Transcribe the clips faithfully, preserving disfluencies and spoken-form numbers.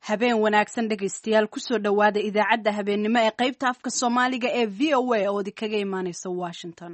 habeen wanaagsan dhegaystayaal kusoo dhowaada idaacadda habeennimo ee qaybta afka soomaaliga ee v o a oo idinkaga imaaneysa washington.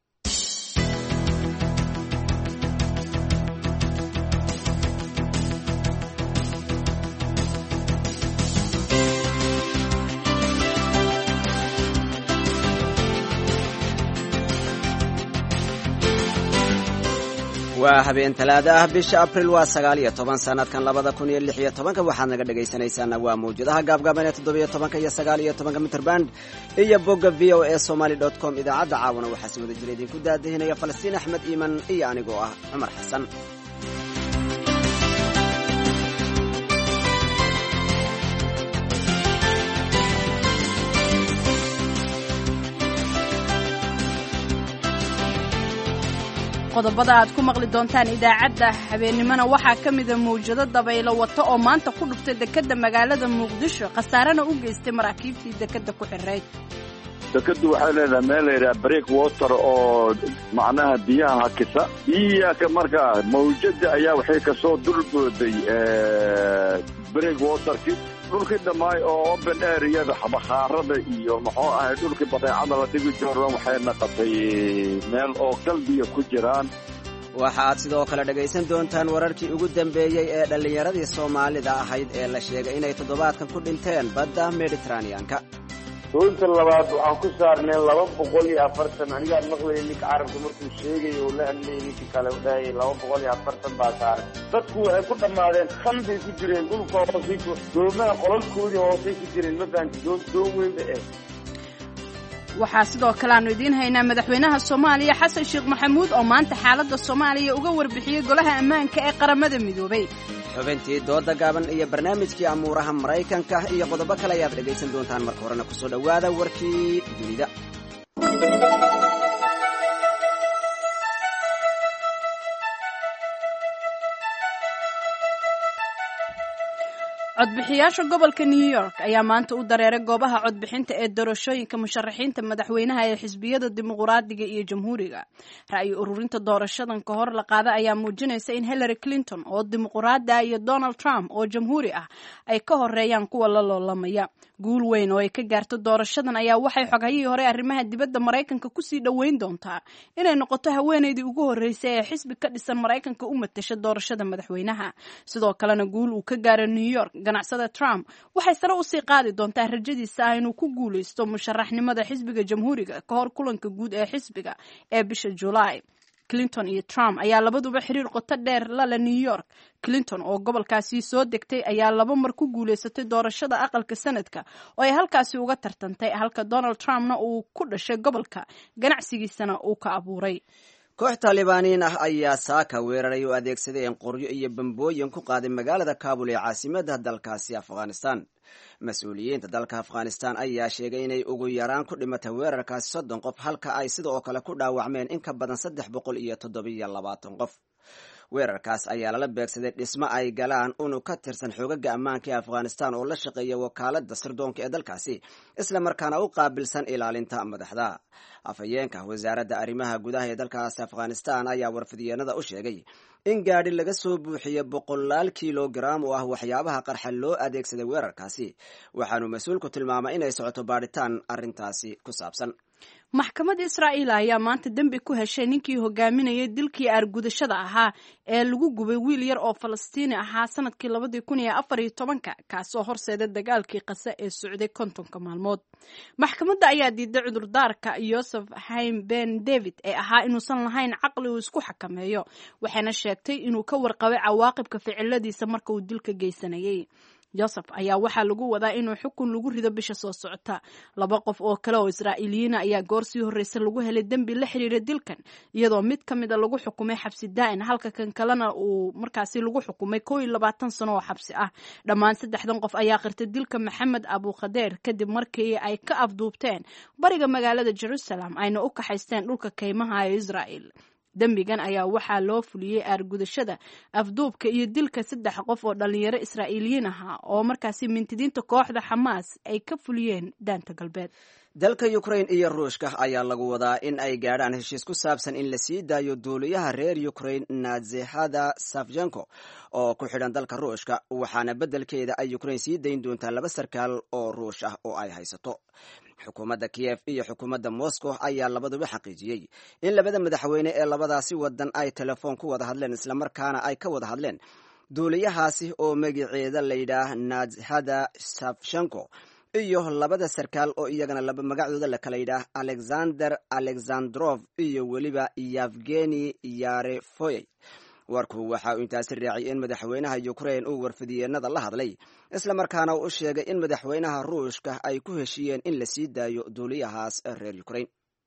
waa habeen talaada ah bisha abril waa sagaal iyo toban sanadkan labada kun iyo lix iyo tobanka waxaad naga dhegaysanaysaana waa mawjadaha gaabgaaban ee toddobiyo tobanka iyo sagaal iyo tobanka mitrband iyo bogga v o a somaly dot com idaacadda caawana waxaa si wada jira idinku daadahinaya falastiin axmed iiman iyo anigoo ah cumar xasan. qodobada aad ku maqli doontaan idaacadda habeennimona waxaa ka mida mawjado dabaylo wata oo maanta ku dhuftay dekedda magaalada muqdisho khasaarana u geystay maraakiibtii dekedda ku xirayd. dekeddu waxay leedahay meel la yidhaha break water oo macnaha biyaha hakisa biyaka markaa mawjada ayaa waxay kasoo dulbooday break waterki dhulkii dhammaay oo open areada bakhaarada iyo muxuu ahay dhulkii badeecada la dhigi jiro waxay naqatay meel oo qalbiga ku jiraan. waxa aad sidoo kale dhegaysan doontaan wararkii ugu dambeeyey ee dhallinyaradii soomaalida ahayd ee la sheegay inay toddobaadkan ku dhinteen badda mediteraneanka. doonta labaad waxaan ku saarnay laba boqol iyo afartan anigaan maqlayay ninka carabka markuu sheegay oo la hadlayay ninka kale u dhahayay laba boqol iyo afartan baa saaran. dadku waxay ku dhammaadeen khanbay ku jireen dhulka hoosay doomaha qolalkoodii hoosay ku jireen mafahanti doon weyn ba eh. waxaa sidoo kale aanu idiin haynaa madaxweynaha soomaaliya xasan sheekh maxamuud oo maanta xaaladda soomaaliya uga warbixiyey golaha ammaanka ee qaramada midoobay. xubintii dooda gaaban iyo barnaamijkii amuuraha maraykanka iyo qodobo kale ayaad dhegaysan doontaan. marka horena kusoo dhowaada warkii dunida. codbixiyaasha gobolka new york ayaa maanta u dareeray goobaha codbixinta ee doorashooyinka musharaxiinta madaxweynaha ee xisbiyada dimuqraadiga iyo jamhuuriga. ra'yi ururinta doorashadan ka hor la qaada ayaa muujinaysa in hillary clinton oo dimuqraada iyo donald trump oo jamhuuri ah ay ka horeeyaan kuwa la loolamaya. guul weyn oo ay ka gaarto doorashadan ayaa waxay xoghayihii hore arrimaha dibadda maraykanka kusii dhoweyn doontaa inay noqoto haweeneydii ugu horreysay ee xisbi ka dhisan maraykanka u matasha doorashada madaxweynaha. sidoo kalena guul uu ka gaaro new york ganacsada trump waxay sare usii qaadi doontaa rajadiisa ah inuu ku guulaysto musharaxnimada xisbiga jamhuuriga ka hor kulanka guud ee xisbiga ee bisha julaay. clinton iyo trump ayaa labaduba xiriir qoto dheer lale new york. clinton oo gobolkaasi soo degtay ayaa laba mar ku guulaysatay doorashada aqalka sanadka oo ay halkaasi uga tartantay halka donald trumpna uu ku dhashay gobolka ganacsigiisana uu ka abuuray. koox taalibaaniin ah ayaa saaka weeraray oo adeegsadeen qoryo iyo bambooyin ku qaaday magaalada kaabul ee caasimadda dalkaasi afghanistan. mas-uuliyiinta dalka afghanistan ayaa sheegay inay ugu yaraan ku dhimatay weerarkaasi soddon qof halka ay sidoo kale ku dhaawacmeen in ka badan saddex boqol iyo toddobiyo labaatan qof. weerarkaas ayaa lala beegsaday dhismo ay galaan unug ka tirsan xoogaga ammaanka ee afghanistan oo la shaqeeya wakaalada sirdoonka ee dalkaasi isla markaana u qaabilsan ilaalinta madaxda. afhayeenka wasaaradda arrimaha gudaha ee dalkaasi afghanistan ayaa warfidyeennada u sheegay in gaadhi laga soo buuxiyey boqolaal kilogaram oo ah waxyaabaha qarxa loo adeegsaday weerarkaasi. waxaanu mas-uulku tilmaamay inay socoto baadhitaan arrintaasi ku saabsan. maxkamadda israa'iil ayaa maanta dembi ku heshay ninkii hogaaminayay dilkii aargudashada ahaa ee lagu gubay wiil yar oo falastiini ahaa sanadkii labadii kun iyo afar iyo tobanka kaasoo horseeday dagaalkii qase ee socday kontonka maalmood. maxkamadda ayaa diiday cudurdaarka yosef haim ben david ee ahaa inuusan lahayn caqli uu isku xakameeyo waxayna sheegtay inuu ka warqabay cawaaqibka ficiladiisa marka uu dilka geysanayay. joseph ayaa waxaa lagu wadaa inuu xukun lagu rido bisha soo socota. laba qof oo kale oo israa'iiliyiina ayaa goor sii horreysa lagu helay dembi la xiriira dilkan iyadoo mid ka mida lagu xukumay xabsi daa'in halka kan kalena uu markaasi lagu xukumay koo iyo labaatan sano oo xabsi ah. dhammaan saddexdan qof ayaa qirtay dilka maxamed abukhadeer kadib markii ay ka afduubteen bariga magaalada jerusalem ayna u kaxaysteen dhulka kaymaha ee israa'il. dembigan ayaa waxaa loo fuliyey aargudashada afduubka iyo dilka saddex qof oo dhalinyaro israa'iiliyiin ahaa oo markaasi mintidiinta kooxda xamaas ay ka fuliyeen daanta galbeed. dalka ukrain iyo ruushka ayaa lagu wadaa in ay gaadhaan heshiis ku saabsan in la sii daayo duuliyaha reer ukrain nazexada safjenko oo ku xidhan dalka ruushka waxaana beddelkeeda ay ukrain sii dayn doontaa laba sarkaal oo ruush ah oo ay haysato xukuumadda kiyef iyo xukuumadda moscow ayaa labaduba xaqiijiyey in labada madaxweyne ee labadaasi wadan ay telefoon ku wada hadleen islamarkaana ay ka wada hadleen duuliyahaasi oo magaceeda layidhaah nazexada safjenko iyo labada sarkaal oo iyagana laba magacdooda la kala yidhaah alexander alexandrov iyo weliba yevgeni yarefoyey warku waxa uu intaasi raaciyay in madaxweynaha ukrain uu warfidiyeenada la hadlay islamarkaana uu u sheegay in madaxweynaha ruushka ay ku heshiiyeen in la sii daayo duuliyahaas reer ukrain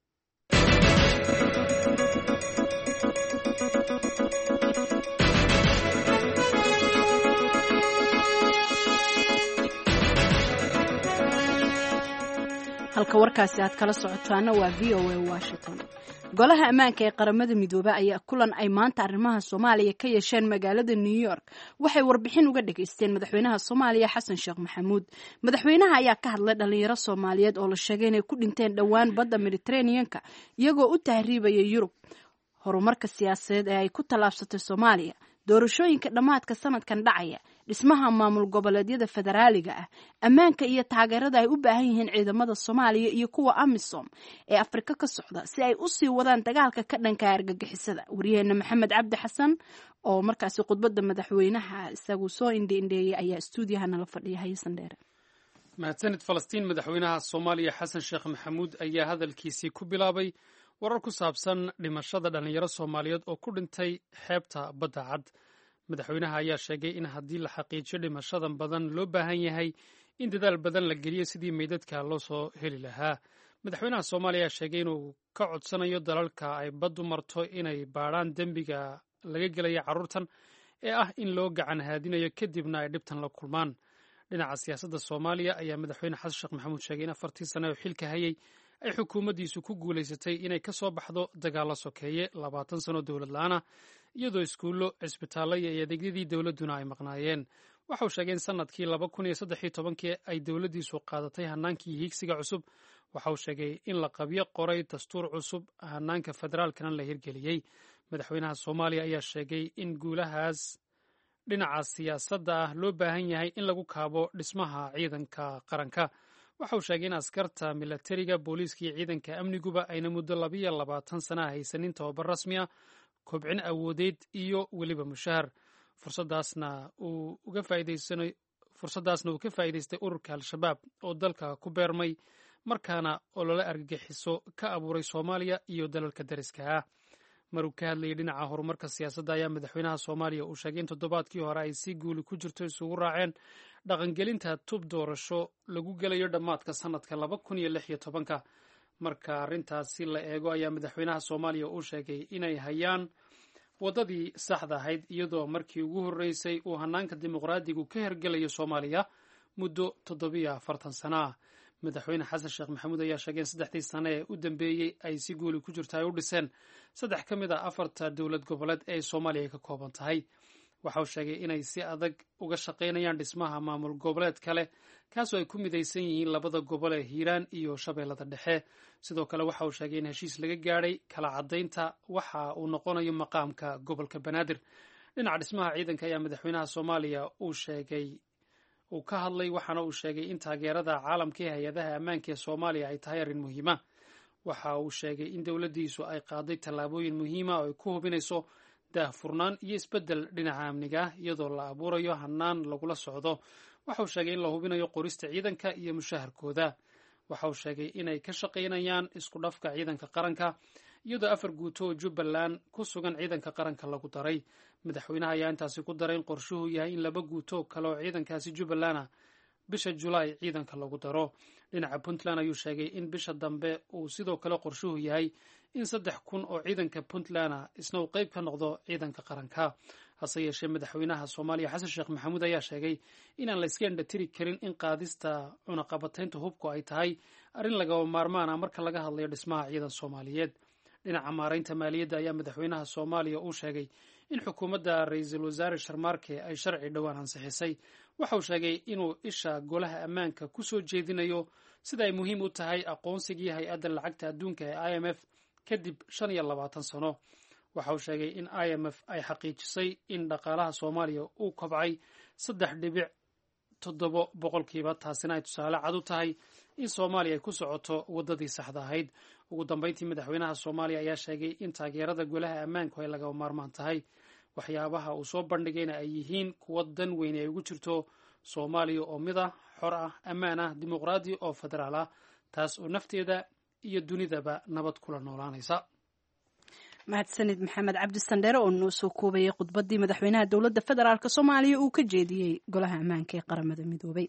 halka warkaasi aad kala socotaana waa v o a washington golaha ammaanka ee qaramada midoobe ayaa kulan ay maanta arrimaha soomaaliya ka yeesheen magaalada new york waxay warbixin uga dhageysteen madaxweynaha soomaaliya xasan sheekh maxamuud madaxweynaha ayaa ka hadlay dhalinyaro soomaaliyeed oo la sheegay inay ku dhinteen dhowaan badda mediterraneanka iyagoo u tahriibaya yurub horumarka siyaasadeed ee ay ku tallaabsatay soomaaliya doorashooyinka dhammaadka sanadkan dhacaya dhismaha maamul goboleedyada federaaliga ah ammaanka iyo taageerada ay u baahan yihiin ciidamada soomaaliya iyo kuwa amisom ee afrika ka socda si ay u sii wadaan dagaalka ka dhanka argagixisada waryaheena maxamed cabdi xasan oo markaasi khudbadda madaxweynaha isagu soo indhiindheeyey ayaa stuudiyaha nala fadhiya hayasan dheere mahadsanid falastiin madaxweynaha soomaaliya xasan sheekh maxamuud ayaa hadalkiisii ku bilaabay warar ku saabsan dhimashada dhallinyaro soomaaliyeed oo ku dhintay xeebta badda cad madaxweynaha ayaa sheegay in haddii la xaqiijiyo dhimashadan badan loo baahan yahay in dadaal badan la geliyo sidii meydadka loo soo heli lahaa madaxweynaha soomaaliya ayaa sheegay inuu ka codsanayo dalalka ay baddu marto inay baadhaan dembiga laga gelaya carruurtan ee ah in loo gacan haadinayo kadibna ay dhibtan la kulmaan dhinaca siyaasadda soomaaliya ayaa madaxweyne xasan sheekh maxamuud sheegay in afartii sane oo xilka hayay ay xukuumaddiisu ku guulaysatay inay ka soo baxdo dagaallo sokeeye labaatan sano dowlad la-aanah iyadoo iskuullo cisbitaallo iyo adeegyadii dowladduna ay maqnaayeen waxauu sheegay in sanadkii laba kun iyo saddex iyo tobankii ay dowladdiisu qaadatay hannaankii hiigsiga cusub waxauu sheegay in la qabyo qoray dastuur cusub hannaanka federaalkana la hirgeliyey madaxweynaha soomaaliya ayaa sheegay in guulahaas dhinaca siyaasadda ah loo baahan yahay in lagu kaabo dhismaha ciidanka qaranka waxa uu sheegay in askarta milatariga booliiska iyo ciidanka amniguba ayna muddo labiyo labaatan sana haysanin tababar rasmi ah kobcin awoodeed iyo weliba mushahar fursaddaasna uu uga faa'iidaysanayo fursaddaasna uu ka faa'iidaystay ururka al-shabaab oo dalka ku beermay markaana olole argagixiso ka abuuray soomaaliya iyo dalalka dariska ah maruu ka hadlayay dhinaca horumarka siyaasadda ayaa madaxweynaha soomaaliya uu sheegay in toddobaadkii hore ay si guuli ku jirto isugu raaceen dhaqangelinta tub doorasho lagu gelayo dhammaadka sanadka laba kun iyo lix iyo tobanka marka arrintaasi la eego ayaa madaxweynaha soomaaliya uu sheegay inay hayaan waddadii saxda ahayd iyadoo markii ugu horreysay uu hannaanka dimuqraadigu ka hergelayo soomaaliya muddo toddobiyo afartan sana ah madaxweyne xasan sheekh maxamuud ayaa sheegay in saddexdii sane ee u dambeeyey ay si guuli ku jirto ay u dhiseen saddex ka mid a afarta dowlad goboleed ee soomaaliya ay ka kooban tahay waxa uu sheegay inay si adag uga shaqaynayaan dhismaha maamul goboleed kale kaasoo ay ku midaysan yihiin labada gobol ee hiiraan iyo shabeellada dhexe sidoo kale waxa uu sheegay in heshiis laga gaadhay kala caddaynta waxa uu noqonayo maqaamka gobolka banaadir dhinaca dhismaha ciidanka ayaa madaxweynaha soomaaliya uu sheegay uu ka hadlay waxaana uu sheegay in taageerada caalamka ee hay-adaha ammaanka ee soomaaliya ay tahay arrin muhiima waxa uu sheegay in dowladdiisu ay qaaday tallaabooyin muhiima oo ay ku hubinayso daahfurnaan iyo isbeddel dhinaca amniga ah iyadoo la abuurayo hannaan lagula socdo waxa uu sheegay in la hubinayo qorista ciidanka iyo mushaharkooda waxa uu sheegay inay ka shaqaynayaan isku dhafka ciidanka qaranka iyadoo afar guuto oo jubbaland ku sugan ciidanka qaranka lagu daray madaxweynaha ayaa intaasi ku daray in qorshuhu yahay in laba guuto kale oo ciidankaasi jubbaland ah bisha julaay ciidanka lagu daro dhinaca puntland ayuu sheegay in bisha dambe uu sidoo kale qorshuhu yahay in saddex kun oo ciidanka puntland ah isna uu qayb ka noqdo ciidanka qaranka hase yeeshee madaxweynaha soomaaliya xasan sheekh maxamuud ayaa sheegay inaan la iska indhatiri karin in qaadista cunaqabataynta hubku ay tahay arrin lagaba maarmaan ah marka laga hadlayo dhismaha ciidan soomaaliyeed dhinaca maaraynta maaliyadda ayaa madaxweynaha soomaaliya uu sheegay in xukuumadda ra-iisul wasaare sharmaarke ay sharci dhowaan ansixisay waxa uu sheegay inuu isha golaha ammaanka ku soo jeedinayo sida ay muhiim u tahay aqoonsigii hay-adda lacagta adduunka ee i m f kadib shan iyo labaatan sano. waxa uu sheegay in i m f ay xaqiijisay in dhaqaalaha soomaaliya uu kobcay saddex dhibic toddobo boqolkiiba, taasina ay tusaale cad u tahay in soomaaliya ay ku socoto waddadii saxda ahayd. ugu dambeyntii madaxweynaha soomaaliya ayaa sheegay in taageerada golaha ammaanku ay lagama maarmaan tahay. waxyaabaha uu soo bandhigayna ay yihiin kuwa dan weyn ay ugu jirto soomaaliya oo mid ah, xor ah, ammaan ah, dimuqraadi oo federaal ah, taas oo nafteeda iyo dunidaba nabad kula noolaanaysa. mahadsanid maxamed cabdi sandheere oo noo soo koobayay khudbaddii madaxweynaha dowladda federaalk soomaaliya uu ka jeediyey golaha ammaanka ee qaramada midoobay.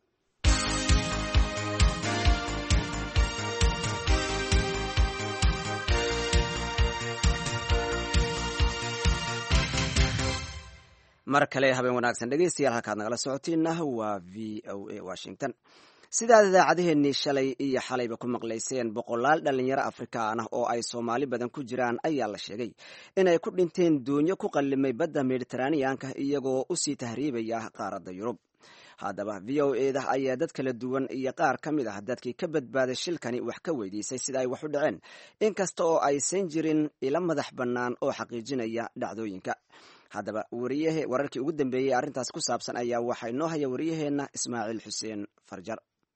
mar kale habeen wanaagsan dhegeystayaal, halkaad nagala socotiina waa v o a washington. sidaad idaacadeheennii shalay iyo xalayba ku maqlayseen, boqolaal dhallinyaro afrikaan ah oo ay soomaali badan ku jiraan ayaa la sheegay inay ku dhinteen doonyo ku qallimay badda mediteraaniyanka iyagoo usii tahriibaya qaaradda yurub. haddaba v o eda ayaa dad kala duwan iyo qaar ka mid ah dadkii ka badbaaday shilkani wax ka weydiisay sida ay wax u dhaceen, inkasta oo aysan jirin ilo madax bannaan oo xaqiijinaya dhacdooyinka. haddaba wariyahe wararkii ugu dambeeyey arrintaas ku saabsan ayaa waxaa inoo haya wariyaheenna ismaaciil xuseen farjar.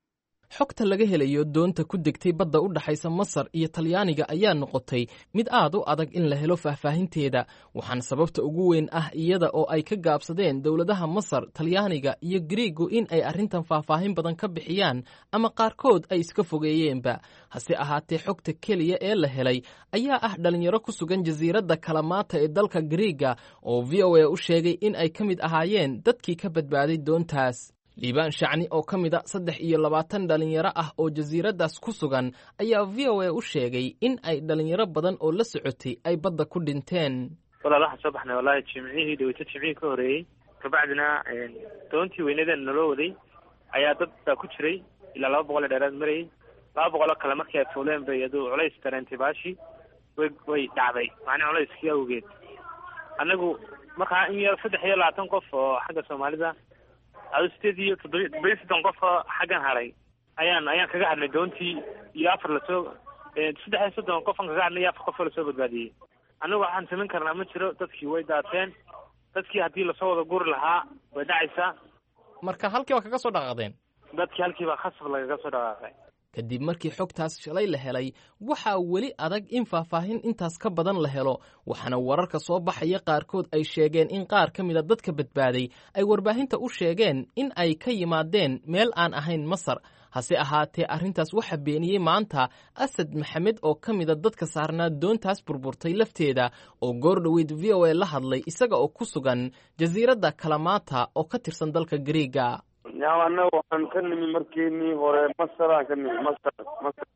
xogta laga helayo doonta ku degtay badda u dhaxaysa Masar iyo Talyaaniga ayaa noqotay mid aad u adag in la helo faahfaahinteeda, waxaana sababta ugu weyn ah iyada oo ay ka gaabsadeen dowladaha Masar, Talyaaniga iyo Greego in ay arrintan faahfaahin badan ka bixiyaan ama qaarkood ay iska fogeeyeenba. hase ahaatee xogta keliya ee la helay ayaa ah dhalinyaro ku sugan jasiiradda Kalamaata ee dalka Greega oo V O A u sheegay in ay ka mid ahaayeen dadkii ka badbaaday doontaas. liibaan shacni oo ka mid a saddex iyo labaatan dhalinyaro ah oo jasiiraddaas ku sugan ayaa V O A u sheegay in ay dhalinyaro badan oo la socotay ay badda ku dhinteen. walaal waxaan soo baxnay wallaahi jimcihii dhaweyto jimcihii ka horreeyey, kabacdina doontii weynadan naloo waday ayaa dad baa ku jiray ilaa laba boqol ee dheeraad marayay. laba boqoloo kale markii ay fuuleen bay aduu culays dareentay baashi way way dhacday macnaa culayskii awgeed. annagu markaa in yar saddex iyo labaatan qof oo xagga soomaalida adu sideed iyo toddoba iyo soddon qof xaggan haray ayaan ayaan kaga hadnay doontii iyo afar lasoo saddex iyo soddon qofan kaga hadnay iyo afar qof oo lasoo badbaadiyey. annagu waxaan samayn karnaa ma jiro, dadkii way daateen. dadkii haddii lasoo wada guri lahaa way dhacaysaa. marka halkii baa kaga soo dhaqaaqdeen? dadkii halkii baa khasab lagaga soo dhaqaaqay. kadib markii xogtaas shalay la helay, waxaa weli adag in faahfaahin intaas ka badan la helo, waxaana wararka soo baxaya qaarkood ay sheegeen in qaar ka mid a dadka badbaaday ay warbaahinta u sheegeen in ay ka yimaadeen meel aan ahayn Masar. hase ahaatee arrintaas waxaa beeniyey maanta Asad Maxamed oo ka mid a dadka saarnaa doontaas burburtay lafteeda, oo goor dhoweyd V O A la hadlay isaga oo ku sugan jasiiradda Kalamaata oo ka tirsan dalka Greega. yaa annaga waxaan ka nimi markeenii hore Masaraan ka nimi Masar Masar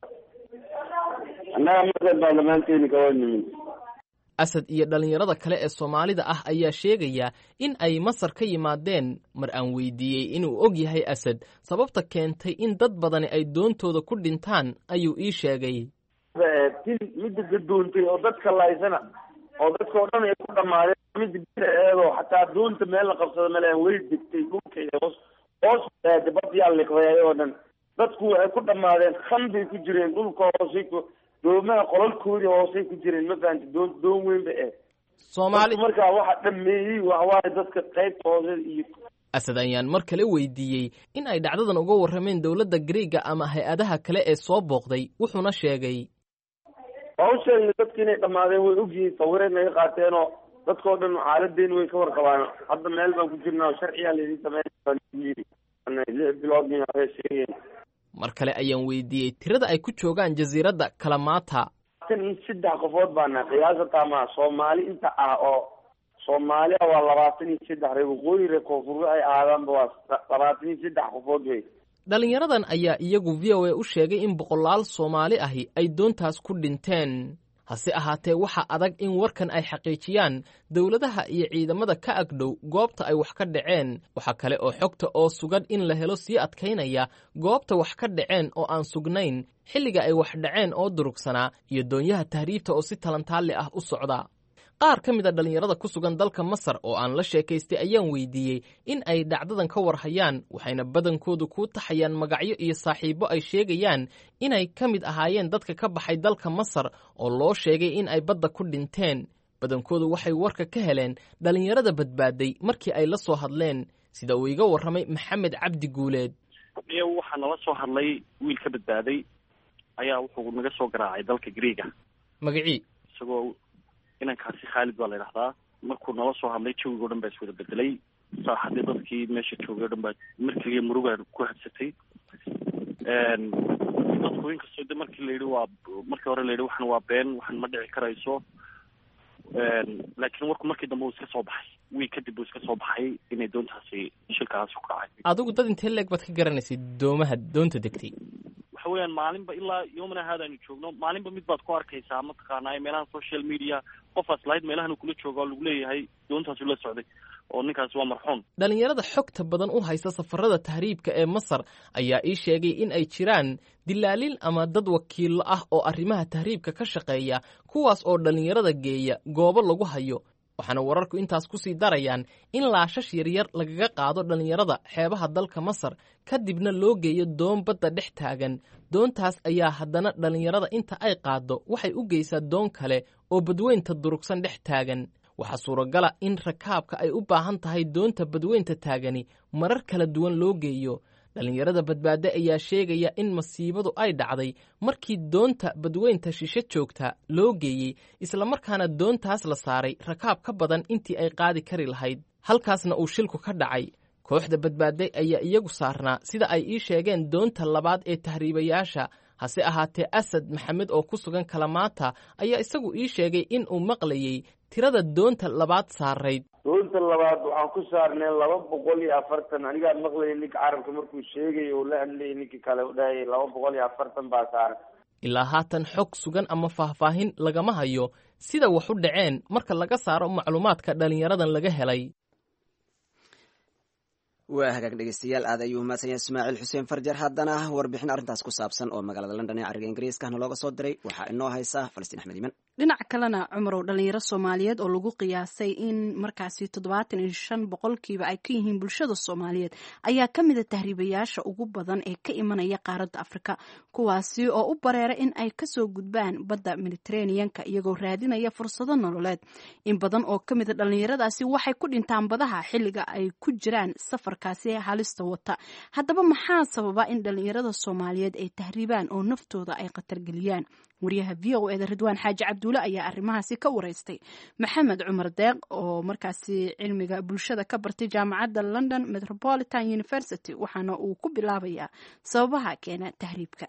annaga Masar baa dhammaanteeni kawa nimi. Asad iyo dhalinyarada kale ee Soomaalida ah ayaa sheegaya in ay Masar ka yimaadeen. mar aan weydiiyey inuu og yahay Asad sababta keentay in dad badani ay doontooda ku dhintaan ayuu ii sheegay. tin midda gadoontay oo dadka laysana oo dadka oo dhan ay ku dhamaadeen, midda bir eedoo xataa doonta meel la qabsado meel way degtay dhulka hoos hoos badyaa liqday oo dhan. dadku waxay ku dhamaadeen khanbay ku jireen dhulka hoosay ku doomaha qolalkoodii hoosay ku jireen, ma fahanti doon doon weyn ba eh Soomaali markaa waxa dhameeyay wax waa dadka qaybta hoose iyo. Asad ayaan mar kale weydiiyey in ay dhacdadan uga warrameen dowladda Greega ama hay-adaha kale ee soo booqday, wuxuuna sheegay hawshan dadkii inay dhamaadeen way ogyihiin, sawireen ay qaateenoo dadkoo dhan xaaladeen way ka warqabaan. hadda meel baan ku jirnaa sharciyaa laydin sameeyay bilood sheegeen. mar kale ayaan weydiiyey tirada ay ku joogaan jasiiradda Kalamaata. tan iyo saddex qofood baana qiyaasata ma Soomaali inta ah oo Soomaaliya waa labaatan iyo saddex reer waqooyi reer koonfur ay aadaanba waa labaatan iyo saddex qofood wey. dhalinyaradan ayaa iyagu V O A u sheegay in boqolaal Soomaali ahi ay doontaas ku dhinteen. hase ahaatee waxaa adag in warkan ay xaqiijiyaan dowladaha iyo ciidamada ka agdhow goobta ay wax ka dhaceen. waxaa kale oo xogta oo sugan in la helo sii adkaynaya goobta wax ka dhaceen oo aan sugnayn, xilliga ay wax dhaceen oo durugsanaa, iyo doonyaha tahriibta oo si talantaalle ah u socda. qaar ka mid a dhallinyarada ku sugan dalka masar oo aan la sheekaystay ayaan weydiiyey in ay dhacdadan ka war hayaan waxayna badankoodu kuu taxayaan magacyo iyo saaxiibo ay sheegayaan inay ka mid ahaayeen dadka ka baxay dalka masar oo loo sheegay in ay badda ku dhinteen badankoodu waxay warka ka heleen dhallinyarada badbaaday markii ay la soo hadleen sida uu iga warramay maxamed cabdi guuleed iyo waxaa nala soo hadlay wiil ka badbaaday ayaa wuxuu naga soo garaacay dalka Greega magacii isagoo inankaasi Khalid baa la yiraahdaa markuu nala soo hadlay jawiga dhan baa iswada bedelay saaxadii dadkii meesha joogay dhan baa markii muruga ku hadsatay een dadku inkastoo markii la yiri waa markii hore la yiri waxan waa been waxan ma dhici karayso een laakiin warku markii dambe uu iska soo baxay wii kadib uu iska soo baxay inay doontaasi shilkaas ku dhacay adigu dad intee leeg baad ka garanaysay doomaha doonta degtay waxa weeyaan maalinba ilaa yoomana haadaanu joogno maalinba mid baad ku arkaysaa ma taqaanaa meelaha social media qofaas lahayd meelahan kula joogo lagu leeyahay doontaasi la socday oo ninkaas waa marxuum dhalinyarada xogta badan u haysta safarada tahriibka ee Masar ayaa ii sheegay in ay jiraan dilaalin ama dad wakiilo ah oo arrimaha tahriibka ka shaqeeya kuwaas oo dhalinyarada geeya goobo lagu hayo waxaana wararku intaas ku sii darayaan in laashash yaryar lagaga qaado dhalinyarada xeebaha dalka Masar kadibna loo geeyo doon badda dhex taagan doontaas ayaa haddana dhalinyarada inta ay qaado waxay u geysaa doon kale oo badweynta durugsan dhex taagan waxaa suuragala in rakaabka ay u baahan tahay doonta badweynta taagani marar kala duwan loo geeyo dhalinyarada badbaade ayaa sheegaya in masiibadu ay dhacday markii doonta badweynta shishe joogta loo geeyey islamarkaana doontaas la saaray rakaab ka badan intii ay qaadi kari lahayd halkaasna uu shilku ka dhacay kooxda badbaade ayaa iyagu saarnaa sida ay ii sheegeen doonta labaad ee tahriibayaasha hase ahaatee asad maxamed oo ku sugan kalamaata ayaa isagu ii sheegay in uu maqlayey tirada doonta labaad saarayd doonta labaad waxaan ku saarnay laba boqol iyo afartan anigaa maqlayay ninka carabka markuu sheegay oo la hadlayay ninkii kale u dhahayay laba boqol iyo afartan baa saaran ilaa haatan xog sugan ama faahfaahin lagama hayo sida wax u dhaceen marka laga saaro macluumaadka dhalinyaradan laga helay waa hagaag dhegeystayaal aad ayuu mahadsan yahay ismaaciil xuseen farjar haddana warbixin arrintaas ku saabsan oo magaalada london ee cariga ingiriiskana looga soo diray waxaa inoo haysa falastiin axmed iman dhinaca kalena cumarow dhalinyaro soomaaliyeed oo lagu qiyaasay in markaasi toddobaatan iyo shan boqolkiiba ay ka yihiin bulshada soomaaliyeed ayaa ka mida tahriibayaasha ugu badan ee ka imanaya qaaradda afrika kuwaasi oo u bareera in ay kasoo gudbaan badda mediterraneanka iyagoo raadinaya fursado nololeed in badan oo ka mida dhalinyaradaasi waxay ku dhintaan badaha xilliga ay ku jiraan safarkaasi halista wata haddaba maxaa sababa in dhalinyarada soomaaliyeed ay tahriibaan oo naftooda ay khatargeliyaan wariyaha v o eda ridwaan xaaji cabduule ayaa arrimahaasi ka wareystay maxamed cumar deeq oo markaasi cilmiga bulshada ka bartay jaamacadda london metropolitan university waxaana uu ku bilaabayaa sababaha keena tahriibka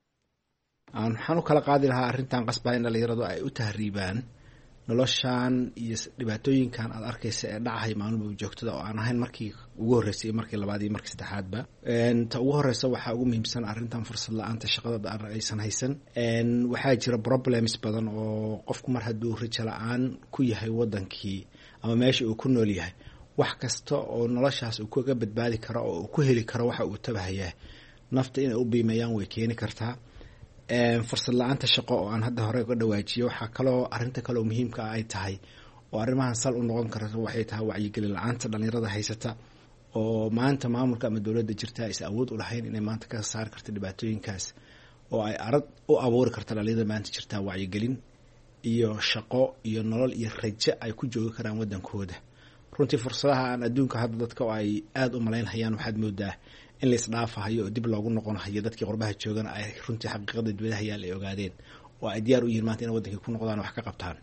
waxaan u kala qaadi lahaa arrintan qasbaa in dhalinyaradu ay u tahriibaan noloshan iyo dhibaatooyinkan aad arkaysa ee dhacahay maalmuba joogtada oo aan ahayn markii ugu horreysay iyo markii labaad iyo markii saddexaadba ta ugu horreysa waxaa ugu muhiimsan arrintan fursad la-aanta shaqada aysan haysan waxaa jira problems badan oo qofku mar hadduu rajo la-aan ku yahay wadankii ama meesha uu ku nool yahay wax kasta oo noloshaas uu kaga badbaadi karo oo uu ku heli karo waxa uu tabahayaa nafta inay u biimeeyaan way keeni kartaa fursad la-aanta shaqo oo aan hadda hore uga dhawaajiyo waxaa kaloo arrinta kaleoo muhiimka ah ay tahay oo arrimahan sal u noqon karta waxay tahay wacyigelin la-aanta dhalinyarada haysata oo maanta maamulka ama dowladda jirta aysan awood u lahayn inay maanta ka saari karto dhibaatooyinkaas oo ay arag u abuuri karta dhalinyarada maanta jirtaa wacyigelin iyo shaqo iyo nolol iyo rajo ay ku joogi karaan wadankooda runtii fursadaha aan adduunka hadda dadka oo ay aada u malaynhayaan waxaad moodaa in lais dhaafahayo oo dib loogu noqonahayo dadkii qurbaha joogana ay runtii xaqiiqada dibadaha yaal ay ogaadeen oo ay diyaar u yihiin maanta inay wadankii ku noqdaan wax ka qabtaan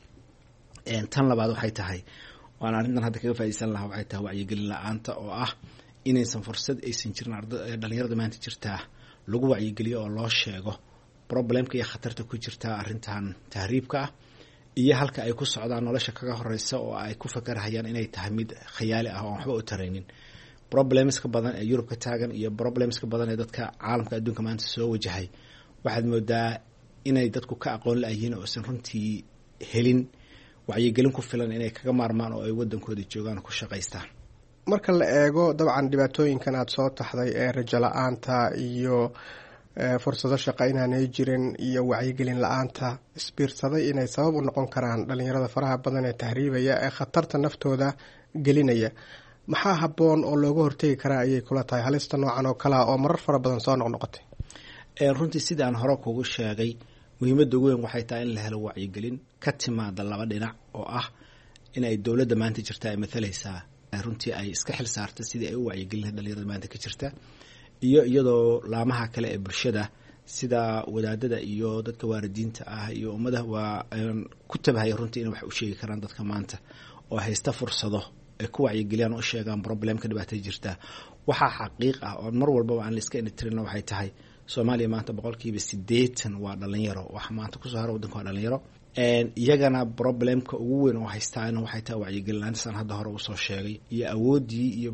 tan labaad waxay tahay waan arrintan hadda kaga faa'idaysan lahaa waxay tahay wacyigelin la-aanta oo ah inaysan fursad aysan jirin dhalinyarada maanta jirtaa lagu wacyigeliyo oo loo sheego problemka iyo khatarta ku jirta arrintan tahriibka ah iyo halka ay ku socdaan nolosha kaga horeysa oo ay ku fakarhayaan inay tahay mid khayaali ah oo aan waxba u taraynin problemska badan ee Yurub ka taagan iyo problemska badan ee dadka caalamka adduunka maanta soo wajahay waxaad moodaa inay dadku ka aqoon la'yihiin oo san runtii helin wacyigelin ku filan inay kaga maarmaan oo ay wadankooda joogaan ku shaqaystaan marka la eego dabcan dhibaatooyinkan aad soo taxday ee rajo la-aanta iyo fursado shaqo inaanay jirin iyo wacyigelin la-aanta isbiirsaday inay sabab u noqon karaan dhalinyarada faraha badan ee tahriibaya ee khatarta naftooda gelinaya. maxaa habboon oo looga hortegi karaa ayay kula tahay halista noocan oo kalea oo marar fara badan soo noqnoqotay? runtii sidaan hore kugu sheegay, muhiimadda ugu weyn waxay tahay in la helo wacyigelin ka timaada laba dhinac oo ah inay dowladda maanta jirta ay mathalaysaa runtii ay iska xil saarta sidii ay u wacyigelin dhalinyarada maanta ka jirta, iyo iyadoo laamaha kale ee bulshada sida wadaadada iyo dadka waalidiinta ah iyo ummada waa ku tabahaya runtii inay wax u sheegi karaan dadka maanta oo haysta fursado ay ku wacyigeliyaan oo sheegaan problemka dhibaatada jirta. waxaa xaqiiq ah oo mar walbaba aan la iska indhatirin waxay tahay Soomaaliya maanta boqolkiiba siddeetan waa dhalinyaro. waxa maanta kusoo hara waddanka waa dhalinyaro, iyagana problemka ugu weyn oo haystaan waxay tahay wacyigelin la'aantan hadda hore uu soo sheegay iyo awoodii iyo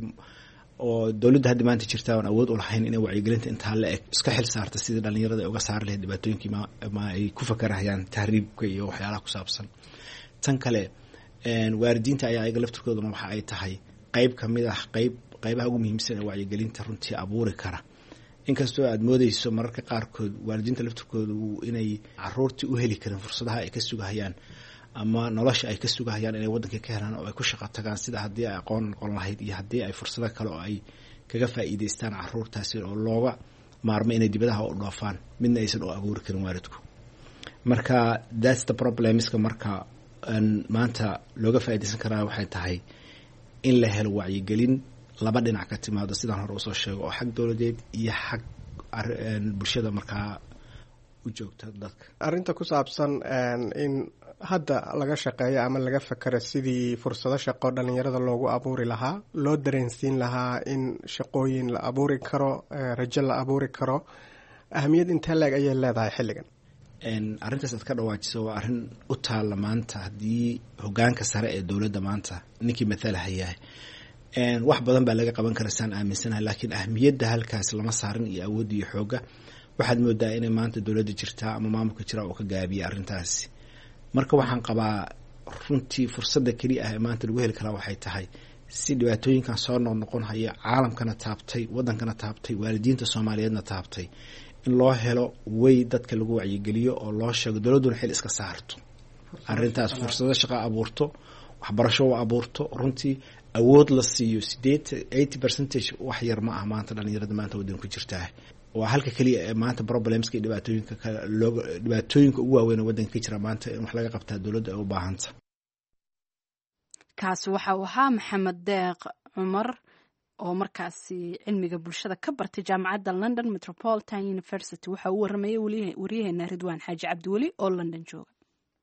oo dowladda hadda maanta jirta aan awood u lahayn inay wacyigelinta intaa la eg iska xil saarta sidii dhalinyarada ay uga saari lahayd dhibaatooyinkii ma ay ku fakarahayaan tahriibka iyo waxyaalaha ku saabsan. tan kale waalidiinta ayaa ayaga laftirkooduna waxa ay tahay qayb ka mid ah qayb qaybaha ugu muhiimsan ee wacyigelinta runtii abuuri kara. inkastoo aad moodeyso mararka qaarkood waalidiinta laftirkoodu inay caruurtii u heli karin fursadaha ay ka sugahayaan ama nolosha ay ka sugahayaan inay waddanka ka helaan oo ay ku shaqo tagaan, sida haddii ay aqoon noqon lahayd iyo haddii ay fursado kale oo ay kaga faa'iidaystaan caruurtaasi oo looga maarmo inay dibadaha u dhoofaan, midna aysan u abuuri karin waalidku. marka that's the problemska marka maanta looga faa'iidaysan karaa waxay tahay in la helo wacyigelin laba dhinac ka timaado sidaan hore usoo sheego oo xag dowladeed iyo xag bulshada markaa u joogta dadka. arrinta ku saabsan in hadda laga shaqeeyo ama laga fakero sidii fursado shaqo dhalinyarada loogu abuuri lahaa, loo dareensiin lahaa in shaqooyin la abuuri karo, rajo la abuuri karo, ahamiyad intee leeg ayay leedahay xilligan? arrintaas aad ka dhawaajiso waa arrin u taalla maanta haddii hogaanka sare ee dowladda maanta ninkii mathalahayahay. wax badan baa laga qaban kara saan aaminsanahay, laakiin ahmiyadda halkaas lama saarin iyo awoodda iyo xoogga. waxaad moodaa inay maanta dowladda jirtaa ama maamulka jira oo ka gaabiyay arrintaasi. marka waxaan qabaa runtii fursadda keliya ah ee maanta lagu heli karaa waxay tahay si dhibaatooyinkan soo noqnoqon haya caalamkana taabtay, waddankana taabtay, waalidiinta Soomaaliyeedna taabtay, in loo helo way dadka lagu wacyigeliyo oo loo sheego dowladduna xil iska saarto arrintaas, fursado shaqo abuurto, waxbarasho u abuurto, runtii awood la siiyo. sideed eighty percentage wax yar ma ah maanta dhalinyarada maanta waddanka ku jirtaa. waa halka keliya ee maanta problemska iyo dhibaatooyinka kale looga dhibaatooyinka ugu waaweyn ee waddanka ka jira maanta in wax laga qabtaa dowladda ay u baahanta. kaasi waxa uu ahaa Maxamed Deeq Cumar oo markaasi cilmiga bulshada ka bartay jaamacadda London Metropolitan University. waxa uu waramayay wariyaheena Ridwaan Xaaji Cabdiweli oo London jooga.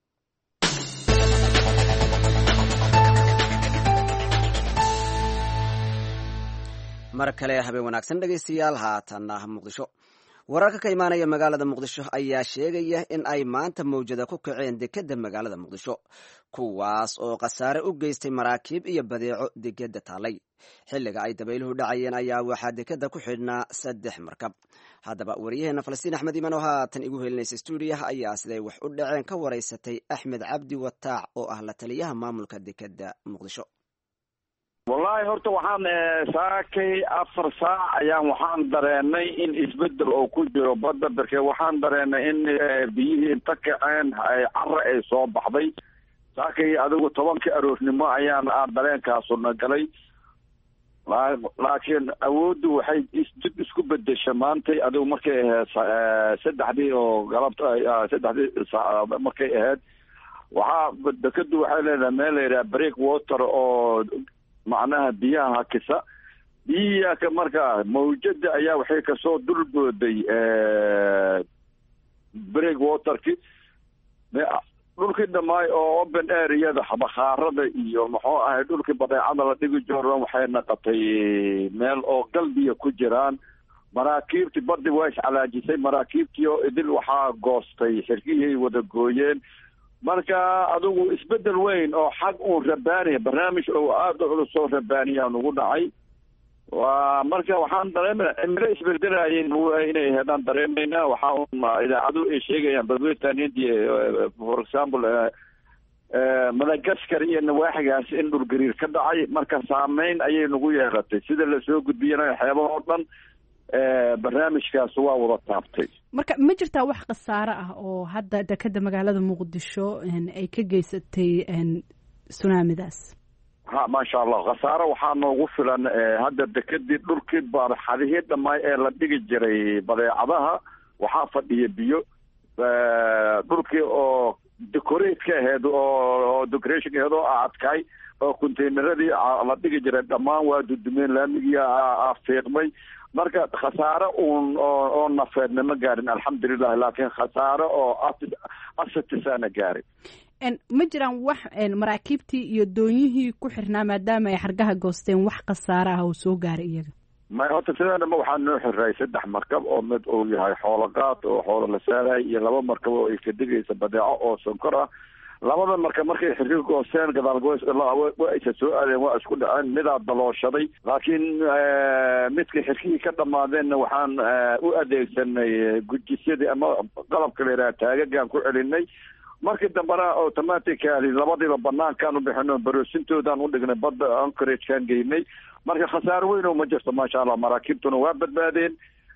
mar kale habeen wanaagsan dhegaystayaal, haatanna muqdisho. wararka ka imaanaya magaalada muqdisho ayaa sheegaya in ay maanta mawjada ku kaceen dekedda magaalada muqdisho, kuwaas oo khasaare u geystay maraakiib iyo badeeco dekedda taalay. xilliga ay dabayluhu dhacayeen ayaa waxaa dekedda ku xidhnaa saddex markab. haddaba wariyaheena Falastiin Axmed Iman oo haatan igu helinaysa stuudiyaha ayaa siday wax u dhaceen ka waraysatay Axmed Cabdi Wataac oo ah la taliyaha maamulka dekedda muqdisho. wallaahi horta waxaan saakay afar saac ayaan waxaan dareenay in isbedel oo ku jiro badda darke. waxaan dareenay in biyihii inta kaceen cara ay soo baxday. saakay adigu tobankii aroornimo ayaan dareenkaasuna galay, laakiin awooddu waxay dib isku bedesha maantay adigu markay ahayd saddexdii oo galabta saddexdii saac markay ahayd. waxaa dekadu waxay leedahay meel la yidhaha break water oo macnaha biyaha hakisa. biyaha markaa mawjada ayaa waxay kasoo dulbooday break waterki dhulkii dhamaay oo open areada bakhaarada iyo muxuu ahay dhulkii badeecada la dhigi jiro waxay naqatay meel oo galbiya ku jiraan. maraakiibtii badi waa iscalaajisay, maraakiibtii oo idil waxaa goostay xirkihii wada gooyeen. marka adigu isbedel weyn oo xag uun rabaaniya barnaamij oo aada u culus oo rabaaniya nagu dhacay. waa marka waxaan dareemana cimilo isbedelayeen inay heedaan dareemayna. waxaa un idaacadu ay sheegayaan badweyntan hindiya for example Madagascar iyo nawaaxigaas in dhulgariir ka dhacay. marka saameyn ayay nagu yeelatay sida lasoo gudbiyana xeebaha oo dhan barnaamijkaas waa wada taabtay. marka ma jirtaa wax khasaare ah oo hadda dekeda magaalada muqdisho ay ka geysatay tsunamidaas? ha maasha allah, khasaare waxaa noogu filan. hadda dekedii dhulkii baarxadihii dhammaay ee la dhigi jiray badeecadaha waxaa fadhiya biyo. dhulkii oo decoratka aheyd oo decoration aheyd oo adkaay oo containeradii la dhigi jiray dhammaan waa dudumeen, laamigii fiiqmay. marka khasaare uun oo nafeedna ma gaarin alxamdulilah, laakiin khasaare oo asatisaana gaarin. ma jiraan wax maraakiibtii iyo doonyihii ku xirnaa maadaama ay xargaha goosteen wax khasaare ah oo soo gaaray iyaga? may horta sidaanama waxaa noo xirray saddex markab oo mid uu yahay xooloqaad oo xoolo la saarahay iyo laba markab oo ay ka digaysa badeeco oo sonkor ah. labada marka markay xirka goosteen gadaalgoys waa aysa soo aadeen, waa isku dhaceen, midaa dalooshaday. laakiin midkii xirkihii ka dhamaadeenna waxaan u adeegsanay gujisyadii ama qalabka la yidhaha taagagaan ku celinay. markii dambena automatically labadiiba banaankaan u bixino, baroosintoodaan u dhignay, badda ancoragekaan geynay. marka khasaare weyn oo ma jirto maasha allah, maraakiibtuna waa badbaadeen.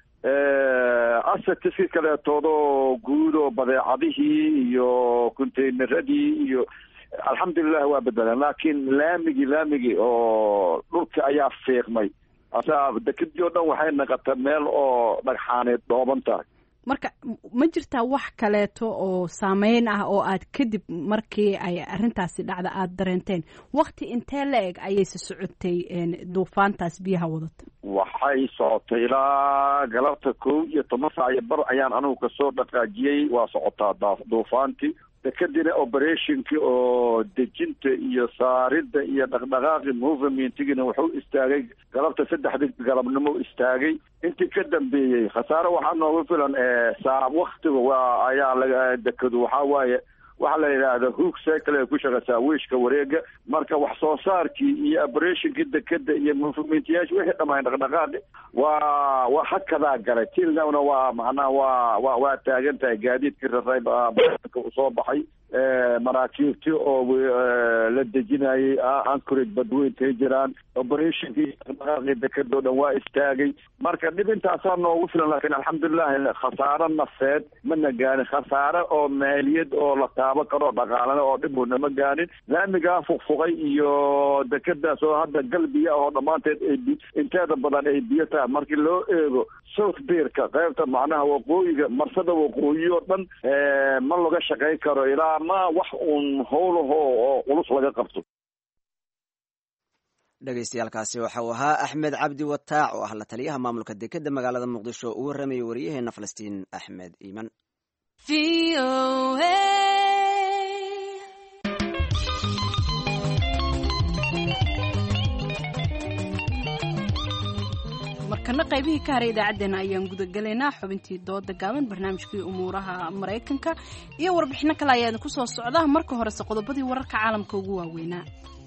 asetiskii kaleetoodoo guud oo badeecadihii iyo containeradii iyo alxamdulilah waa badbaadeen. laakiin laamigii laamigii oo dhulka ayaa fiiqmay. asaa dekedii oo dhan waxay naqata meel oo dhagxaaneed dhooban tahay. marka ma jirtaa wax kaleeto oo saameyn ah oo aad kadib markii ay arrintaasi dhacda aada dareenteen? wakti intee la eg ayayse socotay duufaantaas biyaha wadata? waxay socotay ilaa galabta kow iyo toban saac iyo bar ayaan anigu kasoo dhaqaajiyey. waa socotaa duufaantii. dekadina operationki oo dejinta iyo saaridda iyo dhaqdhaqaaqi movementigina wuxuu istaagay galabta saddexdii galabnimo istaagay. intii ka dambeeyey khasaare waxaa noogu filan saa waktiga waa ayaa laga dekadu waxaa waaye waxaa la yidhaahda hoog cycle ay ku shaqeysaa wiishka wareega. marka wax soo saarkii iyo operationkii dekeda iyo movementiyaasha wixii dhammaan dhaqdhaqaaqi waa waa hakadaa galay. tilnawna waa macnaha waa waa waa taagan tahay. gaadiidkii raray baa usoo baxay, maraakiibtii oo la dejinayay anchorage badweyntay jiraan, operationkii dhaqdhaqaaqii dekadoo dhan waa istaagay. marka dhib intaasaa noogu filan, laakiin alxamdulilah khasaare nafeed mana gaarin. khasaare oo maaliyad oo la taaban karo dhaqaalana oo dhibuna ma gaarin. laamigaa fuqfuqay iyo dekadaas oo hadda galbiya oo dhammaanteed ay inteeda badan ay biyo tahay. markii loo eego south beerka qaybta macnaha waqooyiga marsada waqooyi oo dhan ma laga shaqayn karo ilaa ma wax uun howlaho oo culus laga qabto. dhegeystayaaalkaasi waxa uu ahaa axmed cabdi wataac oo ah la taliyaha maamulka dekeda magaalada muqdisho uu warramayay wariyaheena falastiin axmed iiman. markana qaybihii ka haray idaacaddeenna ayaan gudagelaynaa xubintii dooda gaaban, barnaamijkii umuuraha maraykanka iyo warbixino kale ayaa idinku soo socda. marka horese qodobadii wararka caalamka ugu waaweynaa.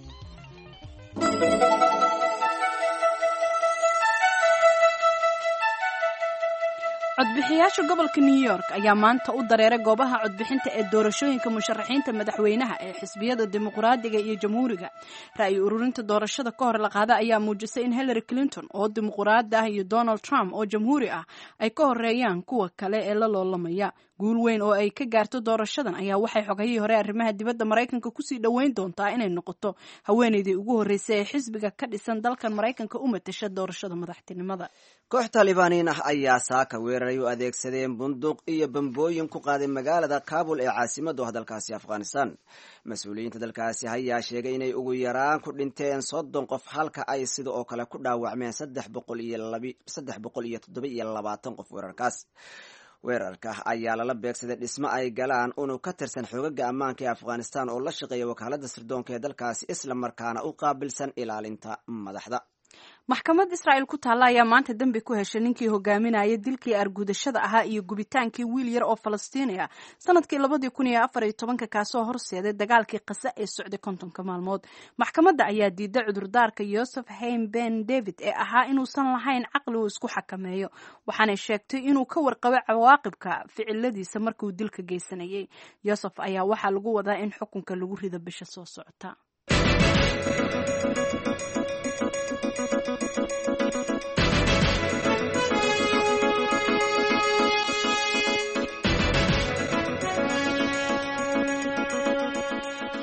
codbixiyaasha gobolka new york ayaa maanta u dareeray goobaha codbixinta ee doorashooyinka musharaxiinta madaxweynaha ee xisbiyada dimuqraadiga iyo jamhuuriga. ra'yi ururinta doorashada ka hor la qaada ayaa muujisay in hillary clinton oo dimuqraadi ah iyo donald trump oo jamhuuri ah ay ka horeeyaan kuwa kale ee la loolamaya. guul weyn oo ay ka gaarto doorashadan ayaa waxay xogayihii hore arrimaha dibadda maraykanka kusii dhoweyn doontaa inay noqoto haweeneydii ugu horreysay ee xisbiga ka dhisan dalkan maraykanka u matasha doorashada madaxtinimada. koox taalibaaniin ah ayaa saaka weeraray u adeegsadeen bunduuq iyo bambooyin ku qaaday magaalada kabul ee caasimada ah dalkaasi afghanistan. mas-uuliyiinta dalkaasi ayaa sheegay inay ugu yaraan ku dhinteen soddon qof halka ay sida oo kale ku dhaawacmeen saddex boqol iyo toddoba iyo labaatan qof. weerarkaas weerarka ayaa lala beegsaday dhismo ay galaan unug ka tirsan xoogaga ammaanka ee afghanistan oo la shaqeeya wakaalada sirdoonka ee dalkaasi isla markaana u qaabilsan ilaalinta madaxda. maxkamad israa'iil ku taalla ayaa maanta dembi ku heshay ninkii hogaaminaya dilkii argudashada ahaa iyo gubitaankii wiil yar oo falastiini ah sanadkii labadii kun iyo afar iyo tobanka kaasoo horseeday dagaalkii qase ee socday kontonka maalmood. maxkamadda ayaa diiday cudurdaarka yosef haim ben david ee ahaa inuusan lahayn caqli uu isku xakameeyo, waxaanay sheegtay inuu ka warqabo cawaaqibka ficiladiisa markuu dilka geysanayay. yosef ayaa waxaa lagu wadaa in xukunka lagu rido bisha soo socota.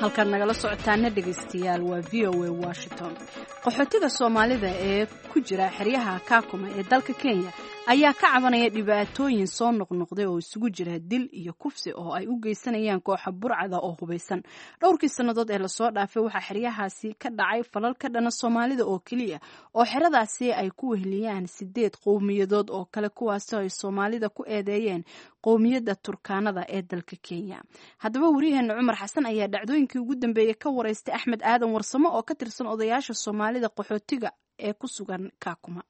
halkan nagala socotaana dhegaystayaal waa v o a washington. qaxootiga soomaalida ee ku jira xeryaha kaakuma ee dalka kenya ayaa ka cabanaya dhibaatooyin soo noqnoqday oo isugu jira dil iyo kufsi oo ay u geysanayaan kooxa burcada oo hubaysan. dhowrkii sannadood ee lasoo dhaafay waxaa xeryahaasi ka dhacay falal ka dhana soomaalida oo keliya oo xeradaasi ay ku weheliyaan sideed qowmiyadood oo kale kuwaasoo ay soomaalida ku eedeeyeen qowmiyadda turkaanada ee dalka kenya. haddaba waryaheena cumar xasan ayaa dhacdooyinkii ugu dambeeyey ka wareystay axmed aadan warsamo oo ka tirsan odayaasha soomaalida qaxootiga ee ku sugan kaakuma.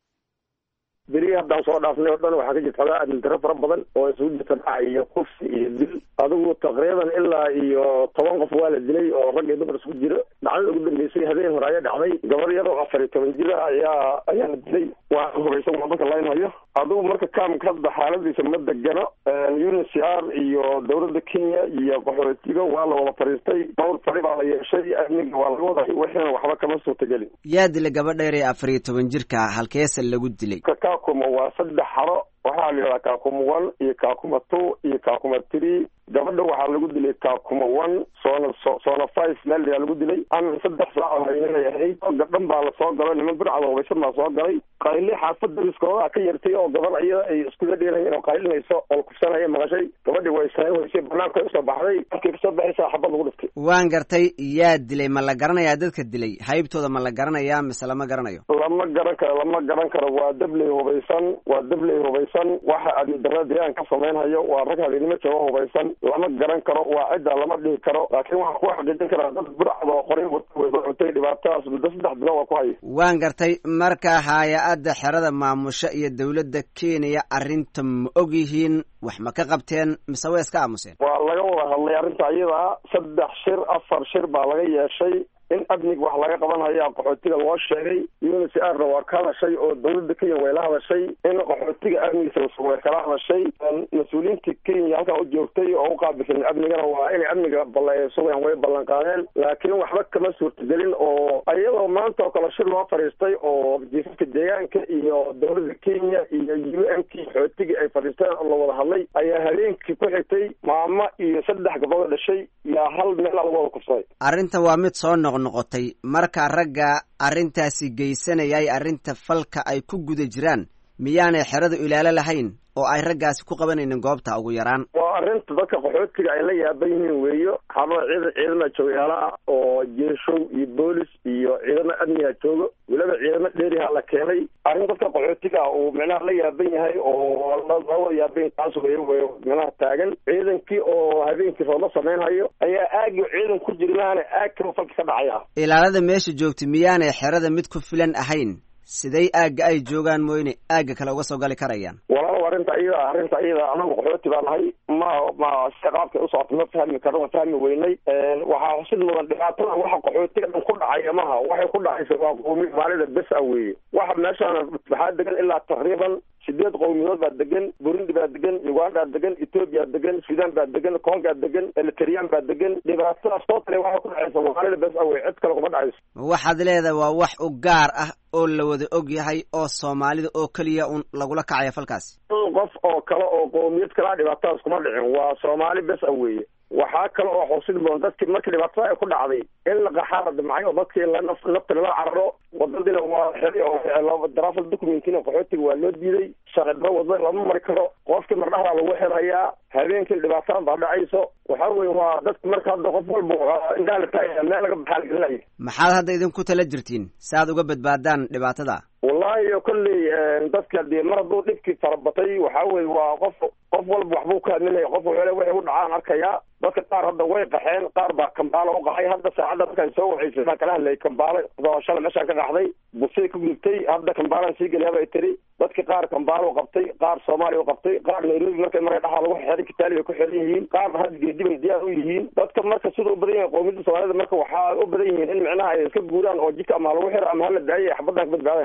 beriya haddaan soo dhaafnay oo dhan waxaa ka jirta xogaa adildaro fara badan oo isugu jirta dhaca iyo kufsi iyo dil adigu taqriiban ilaa iyo toban qof waa la dilay oo rag iyo dumar isku jiro. dhacdada ugu dambeysay habeen hore ayaa dhacday gabar yar oo afar iyo toban jira ayaa ayaa la dilay waa hubaysan waa dadka laynhayo. adigu marka kaamka hadda xaaladiisa ma degano. U N H C R iyo dowladda Kenya iyo qaxootiga waa la wada fariistay dhowr fari baa la yeeshay amniga waa laga waday wixiina waxba kama suurtagelin. yaa dilay gabadha yar ee afar iyo toban jirka halkeesa lagu dilay? kaakuma waa saddex xaro waxaa la yidhahdaa kaakuma one iyo kaakuma two iyo kaakuma three. gabadha waxaa lagu dilay kaakuma one soona soona five meel ayaa lagu dilay. an saddex saac oo haynay ahayd gabdhan baa lasoo galay niman burcada hubaysan baa soo galay. qayli xaafad dariskooda ka yartay oo gabar iyada ay iskula dheelayeen oo qaylinayso oo kufsanaya maqashay. gabadhii way saay waysay banaanka usoo baxday markii kasoo baxaysa xabad lagu dhiftay. waan gartay. yaa dilay ma la garanayaa dadka dilay haybtooda ma la garanayaa mise lama garanayo? lama garan karo lama garan karo waa dabley hubaysan waa dabley hubaysan waxa adildarada deegaan ka samaynhayo waa rag habeenimo jooga hubaysan lama garan karo waa cidda lama dhihi karo laakiin waxaan ku xaqiijin karaa dad burcada oo qoray watay dhibaatadaas muddo saddex bilo waa ku haya. waan gartay. marka hay-adda xerada maamusha iyo dowladda Kenya arrinta ma og yihiin wax ma ka qabteen mise way iska aamuseen? waa laga wada hadlay arrinta iyada saddex shir afar shir baa laga yeeshay in amniga wax laga qabanhaya qaxootiga loo sheegay. U N H C R waa ka hadashay oo dowladda Kenya way la hadashay in qaxootiga amnigiisa way kala hadashay. mas-uuliyiinta Kenya halkan u joogtay oo u qaabilsan amnigana waa inay amniga ballaysugaan way ballan qaadeen laakiin waxba kama suurtagelin oo ayadoo maanta oo kale shir loo fadhiistay oo jiifafka deegaanka iyo dowladda Kenya iyo U N K qaxootiga ay fadhiisteen oo la wada hadlay ayaa habeenkii ku xigtay maamo iyo saddex gabdhood dhashay yaa hal meel lagu wada kufsaday. arrinta waa mid soo noqnoqotay marka ragga arrintaasi geysanayay arrinta falka ay ku guda jiraan miyaanay xeradu ilaalo lahayn oo ay raggaasi ku qabanaynin goobta ugu yaraan? waa arrinta dadka qaxootiga ay la yaaban yihiin weeyo. xarada ciidan ciidama joogayaala ah oo jeeshow iyo boolis iyo ciidama amniga joogo weliba ciidama dheeriha la keenay. arrin dadka qaxootiga uu micnaha la yaaban yahay oo lawada yaaban taas weeyo weeyo micnaha taagan ciidankii oo habeenkii soo la samaynhayo ayaa aagi ciidan ku jirnaana aag kale falka ka dhacaya. ilaalada meesha joogta miyaanay xerada mid ku filan ahayn? siday aagga ay joogaan mooyne aagga kale uga soo gali karayaan? walaal arrinta iyada arrinta iyada anagu qaxooti baa nahay ma ma si qaabka u socoto ma fahmi karno ma fahmi weynay. waxaa xusid mudan dhibaatada waxa qaxootiga dhan ku dhacaya maha waxay ku dhacaysa waa qowmi maalida bes a weeye. waxa meeshaan waxaa degan ilaa taqriiban sideed qowmiyood baa degan. burundi baa degan, uganda degan, ethiopia degan, sudan baa degan, conga degan, eritrean baa degan. dhibaatadaas oo kale waxay ku dhacaysa maalida bes a weye cid kale kuma dhacayso. waxaad leedahay waa wax u gaar ah oo la wada og yahay oo soomaalida oo keliya un lagula kacaya falkaasi? qof oo kale oo qowmiyad kala dhibaatadaas kuma dhicin waa soomaali bes a weeye. waxaa kale oo xusid mudan dadkii markii dhibaatada ay ku dhacday in la qaxaara damcay oo dadkii nafta lala cararo wadadina waa xeri oo daraafad documentina qaxootiga waa loo diiday. shaqadba wadada lama mari karo qofkii mardhaxdaa lagu xirayaa habeenkii dhibaatada baa dhacayso. waxaa weye waa dadka marka hadda qof walba indhaha la taagaya meel laga baxaa lagelinaya. maxaad hadda idinku tala jirtiin si aad uga badbaadaan dhibaatada? wallahi kolley dadka dee mar hadduu dhibkii farabatay waxaa weye waa qof qof walba waxbuu ka hadlinaya qof waxay waxay u dhacaan arkayaa. dadka qaar hadda way qaxeen qaar baa kambaalo u qaxay. hadda saacadda markaan soo waxaysay baan kala hadlayay kambaalo shalay meeshaan ka dhaxday busay ku gubtay. hadda kambaalaan sii geliyaba ay tiri dadka qaar kambaalo u qabtay qaar soomaaliya u qabtay qaar nairobi markay markay dhaxaa lagu xiray kitaali bay ku xiran yihiin qaarna hadda geedi bay diyaar u yihiin. dadka marka sida u badan yahay qowmiyadda soomaalida marka waxaa u badan yihiin in micnaha ay iska guuraan oo jidka ama lagu xiro ama hala daayo ay xabaddan ka badbaadaan.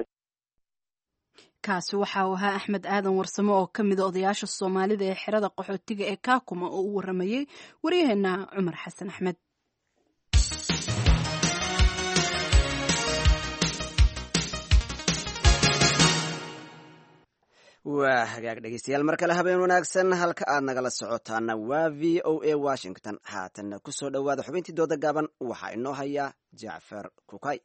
kaasi waxa uu ahaa axmed aadan warsamo oo ka mid a odayaasha soomaalida ee xerada qaxootiga ee kaakuma oo u waramayey waryaheena cumar xasan axmed. waa hagaag dhegeystayaal mar kale habeen wanaagsan halka aad nagala socotaana waa v o a washington haatanna ku soo dhowaada xubintii dooda gaaban waxaa inoo haya jacfar kukay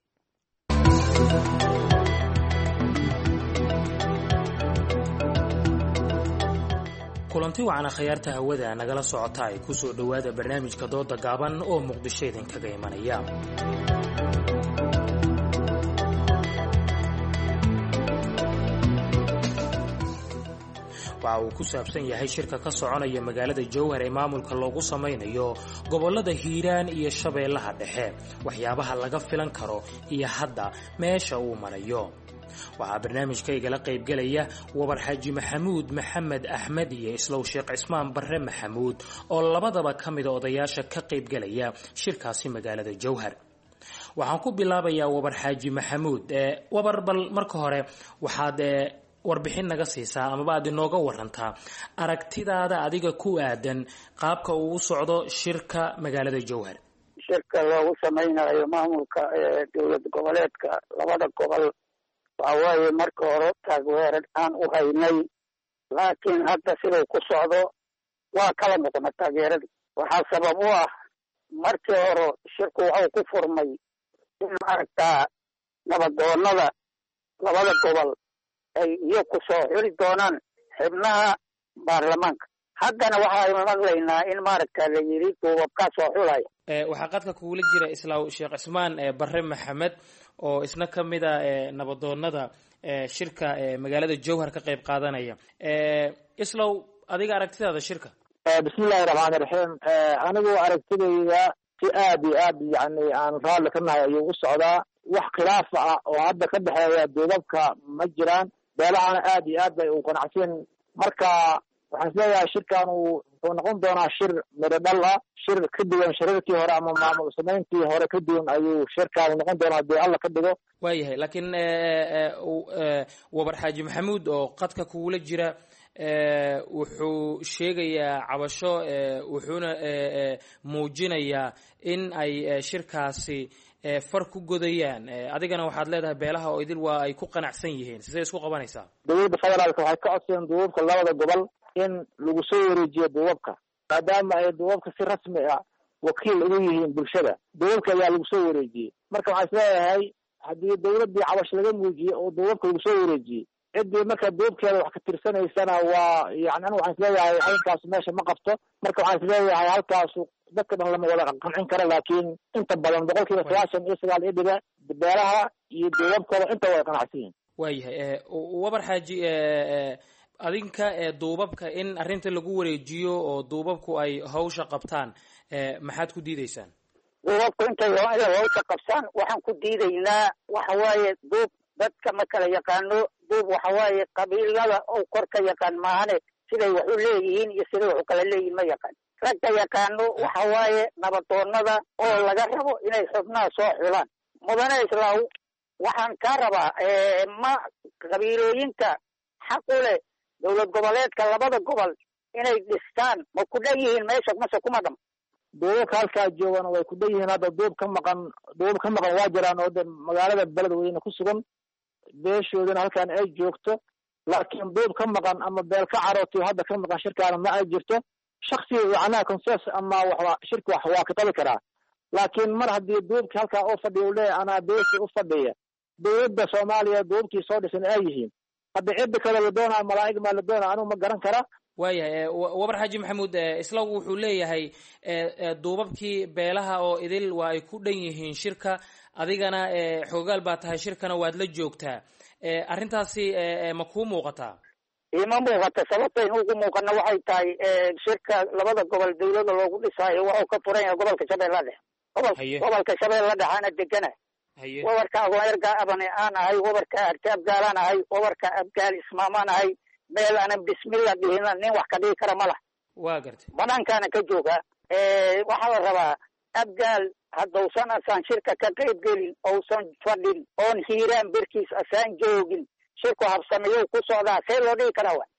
kulanti wacan akhyaarta hawada nagala socota ay ku soo dhowaada barnaamijka dooda gaaban oo muqdisho idinkaga imanaya waxa uu ku saabsan yahay shirka ka soconaya magaalada jowhar ee maamulka loogu samaynayo gobollada hiiraan iyo shabeellaha dhexe waxyaabaha laga filan karo iyo hadda meesha uu marayo waxaa barnaamijka igala qaybgelaya wabar xaaji maxamuud maxamed axmed iyo islow sheekh cismaan barre maxamuud oo labadaba ka mida odayaasha ka qaybgelaya shirkaasi magaalada jowhar waxaan ku bilaabayaa wabar xaaji maxamuud wabar bal marka hore waxaad warbixin naga siisaa amaba aad inooga warantaa aragtidaada adiga ku aadan qaabka uu u socdo shirka magaalada jowhar shirka loogu samaynayo maamulka dowlad goboleedka labada gobol waxa waaye marka hore taageerad aan u haynay laakiin hadda siduu ku socdo waa kala noqona taageeradii waxaa sabab u ah markii hore shirku waxuu ku furmay in maaragtaa nabadoonada labada gobol ay iyo ku soo xiri doonaan xibnaha baarlamaanka haddana waxaaynu maqlaynaa in maaragta la yidhi duubabkaa soo xulaya waxaa qadka kugula jira islaaw sheekh cismaan barre maxamed oo isna ka mid a nabadoonada shirka magaalada jowhar ka qayb qaadanaya islaw adiga aragtidaada shirka bismillahi raxmaani raxiim anigu aragtidayda si aad iyo aad yani aan raalli ka nahay ayuu u socdaa wax khilaafa ah oo hadda ka dhexeeya duubabka ma jiraan beelahana aad iyo aad bay u qanacsan marka waxaan isleeyahay shirkan uu wuxuu noqon doonaa shir midho dhal ah shir ka duwan shirarkii hore ama maamul samayntii hore ka duwan ayuu shirkaanu noqon doonaa hadii alla ka dhigo waayahay laakiin wabar xaaji maxamuud oo qadka kugula jira wuxuu sheegayaa cabasho wuxuuna muujinayaa in ay shirkaasi far ku godayaan adigana waxaad leedahay beelaha oo idil waa ay ku qanacsan yihiin sidee isku qabanaysaa dowladda federaalka waxay ka codsadeen duubabka labada gobol in lagu soo wareejiyo duubabka maadaama ay duubabka si rasmi ah wakiil ugu yihiin bulshada duubabka ayaa lagu soo wareejiyey marka waxaan isleeyahay haddii dowladdii cabash laga muujiye oo duubabka lagu soo wareejiyey ciddii marka duubkeeda wax ka tirsanaysana waa yani anigu waxaan isleeyahay arrinkaas meesha ma qabto marka waxaan isleeyahay halkaasu dadka dhan lama wada qancin karo laakiin inta badan boqol kiiba sagaashan iyo sagaal iyo dhiba beelaha iyo duubabkooda inta way qanacsan yihiin waayahay wabar xaaji adinka duubabka in arrinta lagu wareejiyo oo duubabku ay hawsha qabtaan maxaad ku diidaysaan duubabku intay hawsha qabsaan waxaan ku diidaynaa waxa waaye duub dadka ma kala yaqaano duub waxa waaye qabiilada oo kor ka yaqaan maahane siday wax u leeyihiin iyo siday wax u kala leeyihiin ma yaqaan ragka yaqaano waxa waaye nabadoonada oo laga rabo inay xubnaha soo xulaan mudane islaaw waxaan kaa rabaa ma qabiilooyinka xaq u leh dowlad goboleedka labada gobol inay dhistaan ma ku dhan yihiin meesha mase kuma dham duubabka halkaa joogana way ku dhan yihiin hadda duub ka maqan duub ka maqan waa jiraan oo de magaalada beledweyne ku sugan beeshoodana halkaan ay joogto laakiin duub ka maqan ama beel ka carootiyo hadda ka maqan shirkaana ma ay jirto shaksi macnaha conses ama waxba shirka wax waa ka qabi karaa laakiin mar haddii duubkii halkaa u fadhiya u leeyahay anaa beeshii u fadhiya dowladda soomaaliya duubkii soo dhisan ay yihiin hadda cidda kale la doonaa malaa'ig maa la doonaa anigu ma garan kara waayahay wabar xaaji maxamuud islagu wuxuu leeyahay duubabkii beelaha oo idil waa ay ku dhan yihiin shirka adigana xoogaal baa tahay shirkana waad la joogtaa arrintaasi ma kuu muuqataa ima muuqata sababta in ugu muuqana waxay tahay shirka labada gobol dawlada loogu dhisaayo waxuu ka furan yahay gobolka shabeella dhexe gobol gobolka shabeella dhexaana degana wabarka agoonyarga abane aan ahay wabarka arti abgaalaan ahay wabarka abgaal ismaamaan ahay meel aanan bismillah dhihin nin wax ka dhigi kara ma lah waa gartay banaankaana ka jooga waxaa la rabaa abgaal haddausan asaan shirka ka qayb gelin ousan fadhin oon hiiraan berkiis asaan joogin shirku habsameeyo ku socdaa see loo dhigi karaa wa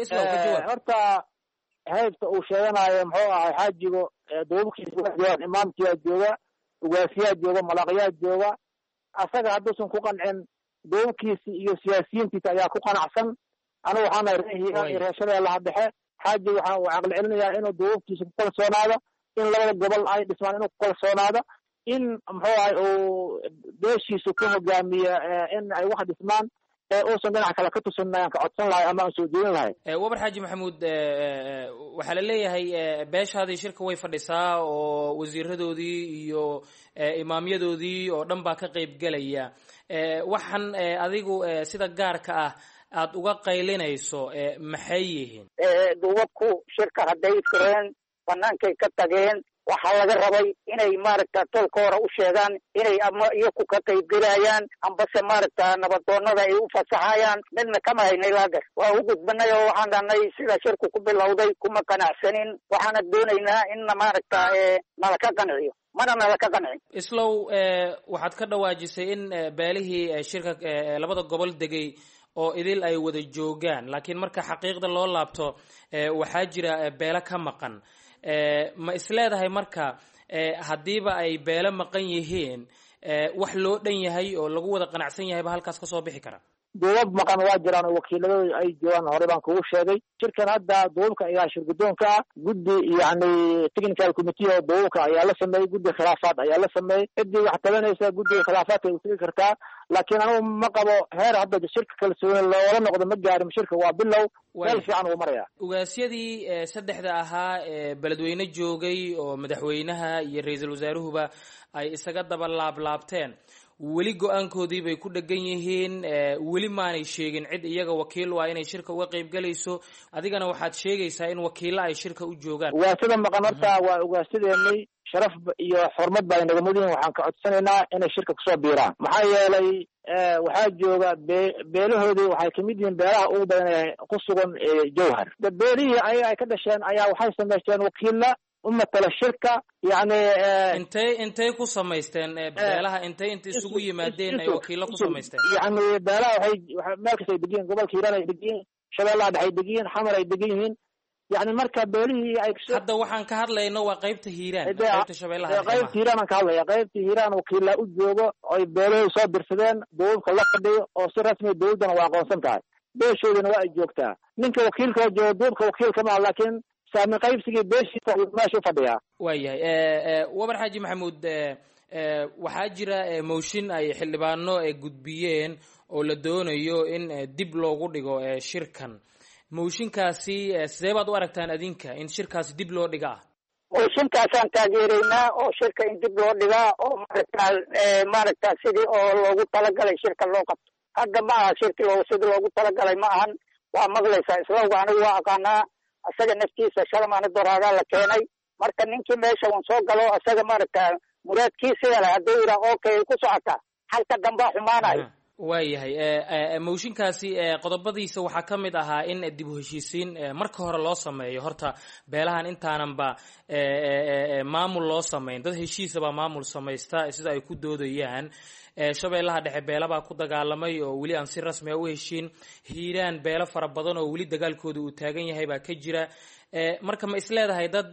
horta haybta uu sheeganayo muxuu ahay xaajigo duubabkiisa waa joogaan imaamkiyaa jooga ugaasiyaa jooga malaqyaa jooga asaga hadduusan ku qancin duubabkiisi iyo siyaasiyiintiisa ayaa ku qanacsan anigu waxaan nahay reer hiiraan iyo reer shabeellaha dhexe xaaji waxaan u caqli celinayaa inuu duubabkiisa ku kalsoonaado in labada gobol ay dhismaan inuu ku kalsoonaado in muxuu ahay uu beeshiisu ka hogaamiya in ay wax dhismaan uusan dhinac kale ka tusin ayaan ka codsan lahay ama aan soo jeedin lahay. wabar xaaji maxamuud waxaa la leeyahay beeshaadii shirka way fadhisaa oo wasiiradoodii iyo imaamyadoodii oo dhan baa ka qayb gelaya waxaan adigu sida gaarka ah aad uga qaylinayso maxay yihiin? duubabku shirka hadday fureen banaankay ka tageen waxaa laga rabay inay maaragta tolka hore u sheegaan inay ama iyaku ka qayb gelayaan ambase maaragta nabadoonada ay u fasaxayaan midna kama haynay laagar waa u gudbanay oo waxaan dhahnay sida shirku ku bilowday kuma qanacsanin waxaana doonaynaa inna maaragta nala ka qanciyo mana nala ka qancin. islow waxaad ka dhawaajisay in beelihii shirka labada gobol degay oo idil ay wada joogaan laakiin marka xaqiiqda loo laabto waxaa jira beelo ka maqan. ma isleedahay marka haddiiba ay beelo maqan yihiin wax loo dhan yahay oo lagu wada qanacsan yahay ba halkaas ka soo bixi kara? duubab maqan waa jiraan oo wakiiladooda ay joogaan hore baan kugu sheegay. shirkan hadda duubabka ayaa shir guddoonka ah guddi yacni technical committee oo duubabka ayaa la sameeyey guddi khilaafaad ayaa la sameeyey ciddii wax tabanaysa guddiga khilaafaadka ay utegi kartaa laakiin anigu ma qabo heer hadda shirka kalsooni loola noqdo ma gaarin shirka waa bilow meel fiican uu maraya. ugaasyadii saddexda ahaa ee beledweyne joogay oo madaxweynaha iyo ra-iisul wasaaruhuba ay isaga daba laablaabteen weli go-aankoodii bay ku dhegan yihiin weli maanay sheegin cid iyaga wakiil waa inay shirka uga qayb galayso adigana waxaad sheegaysaa in wakiilo ay shirka u joogaan. ugaasyada maqan horta waa ugaasyadeennay sharaf iyo xurmad ba ay naga mudan yihin waxaan ka codsanaynaa inay shirka kusoo biiraan maxaa yeelay waxaa jooga be beelahoodii waxay kamid yihiin beelaha ugu badan ee ku sugan jowhar beelihii ayaga ay ka dhasheen ayaa waxay samaysteen wakiilla umatala shirka yani intay intay ku samaysteen beelaha intay inta isugu yimaadeen ay wakiilo ku samaysteen yani beelaha waxay meel kasta ay degiyiin gobolka hiiraan ay degiyiin shabeellaha dhexe ay degiyiin xamar ay degan yihiin yani marka beelihii ay hadda waxaan ka hadlayno waa qaybta hiiraan qaybta shabeellaha qaybta hiiraan aan ka hadlaya qaybta hiiraan wakiila u joogo oy beelahooda soo dirsadeen duubabka la fadhiyo oo si rasmi dawladdana waa aqoonsan tahay beeshoodana waa ay joogtaa ninka wakiilka oo jooga duubka wakiilka maa laakiin saami qaybsigii beeshiisa meesha u fadhiyaa. waayahay wabar xaaji maxamuud waxaa jira mooshin ay xildhibaano gudbiyeen oo la doonayo in dib loogu dhigo shirkan mooshinkaasi sidee baad u aragtaan adinka in shirkaasi dib loo dhiga ah? mooshinkaasaan taageeraynaa oo shirka in dib loo dhigaa oo maaragta maaragta sidii oo loogu talagalay shirka loo qabto hadda ma aha shirki loo sidii loogu talagalay ma ahan waa maqlaysaa islawga anigu waa aqaanaa asaga naftiisa shalmaana doraadaa la keenay marka ninkii meesha wan soo galo asaga maaragta muraadkiisa yala hadduu yidhaa okay ku socotaa halka dambaa xumaanayo. waayahay mooshinkaasi qodobadiisa waxaa ka mid ahaa in dib u heshiisiin marka hore loo sameeyo horta beelahan intaananba maamul loo samayn dad heshiisabaa maamul samaysta sida ay ku doodayaan. shabeellaha dhexe beelabaa ku dagaalamay oo weli aan si rasmi a u heshiin hiiraan beelo fara badan oo weli dagaalkooda uu taagan yahay baa ka jira marka ma isleedahay dad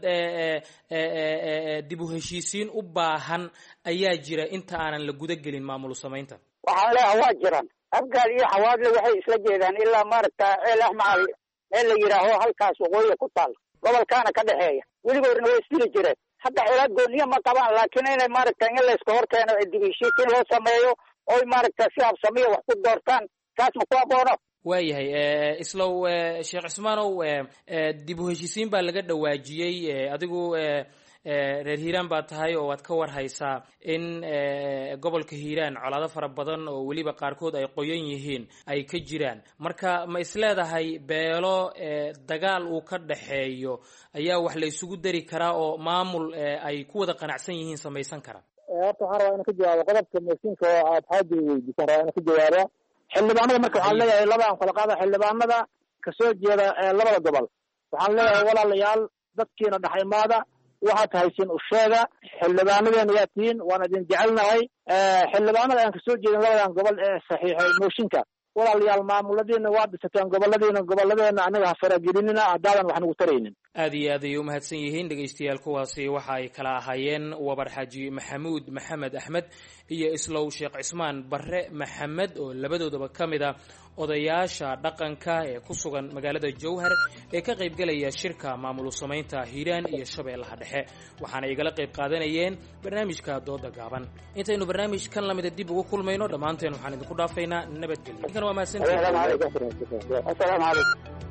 dib u heshiisiin u baahan ayaa jira inta aanan la guda gelin maamul samaynta? waxaan leeyahay waa jiraan afgaal iyo xawaadle waxay isla jeedaan ilaa maaragta ceel axmacal meel la yidhaaho halkaas waqooyiga ku taal gobolkaana ka dhexeeya weligoodna way isdili jireen hadda xeelaad gooniya ma qabaan laakiin inay maaragta in layska hor keeno dib u heshiisiin loo sameeyo oy maaragta si habsamiya wax ku doortaan taas ma ku aboono? waayahay islow sheekh cismaanow dib u heshiisiin baa laga dhawaajiyey adigu reer hiiraan baa tahay oo waad ka war haysaa in gobolka hiiraan colaado fara badan oo weliba qaarkood ay qoyan yihiin ay ka jiraan marka ma isleedahay beelo dagaal uu ka dhaxeeyo ayaa wax la isugu dari karaa oo maamul ay ku wada qanacsan yihiin samaysan kara? horta waxaan rabaa ina ka jawaabo qodobka mooshinka oo aad xaaji weydiisan rabaa ina ka jawaabo xildhibaanada marka waxaan leeyahay labaan kala qaada xildhibaanada kasoo jeeda labada gobol waxaan leeyahay walaalayaal dadkiina dhaxaymaada waxaad haysiin u sheega xildhibaanadeena yaa tihiin waan idin jecelnahay xildhibaanada aan kasoo jeedin labadan gobol ee saxiixay mooshinka walaalayaal maamuladiina waa dhisateen goboladiina goboladeena anaga ha faragelinina haddaadan wax nagu taraynin aad iyo aad ayay u mahadsan yihiin dhegaystayaal. kuwaasi waxa ay kala ahaayeen wabar xaaji maxamuud maxamed axmed iyo islow sheekh cismaan barre maxamed oo labadoodaba ka mid a odayaasha dhaqanka ee ku sugan magaalada jowhar ee ka qaybgalaya shirka maamul samaynta hiiraan iyo shabeellaha dhexe. waxaana igala qayb qaadanayeen barnaamijka dooda gaaban. intaynu barnaamijkan lamida dib ugu kulmayno dhammaanteen waxaan idinku dhaafaynaa nabadgelyo. waa mahadsantihiin.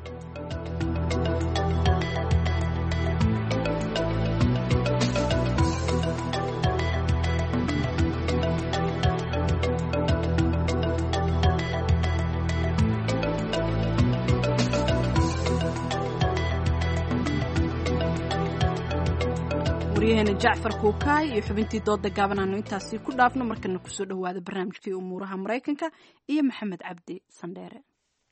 waryaheena jacfar kuukaay iyo xubintii dooda gaaban aanu intaasi ku dhaafno. markana kusoo dhawaada barnaamijkii umuuraha maraykanka iyo maxamed cabdi sandheere.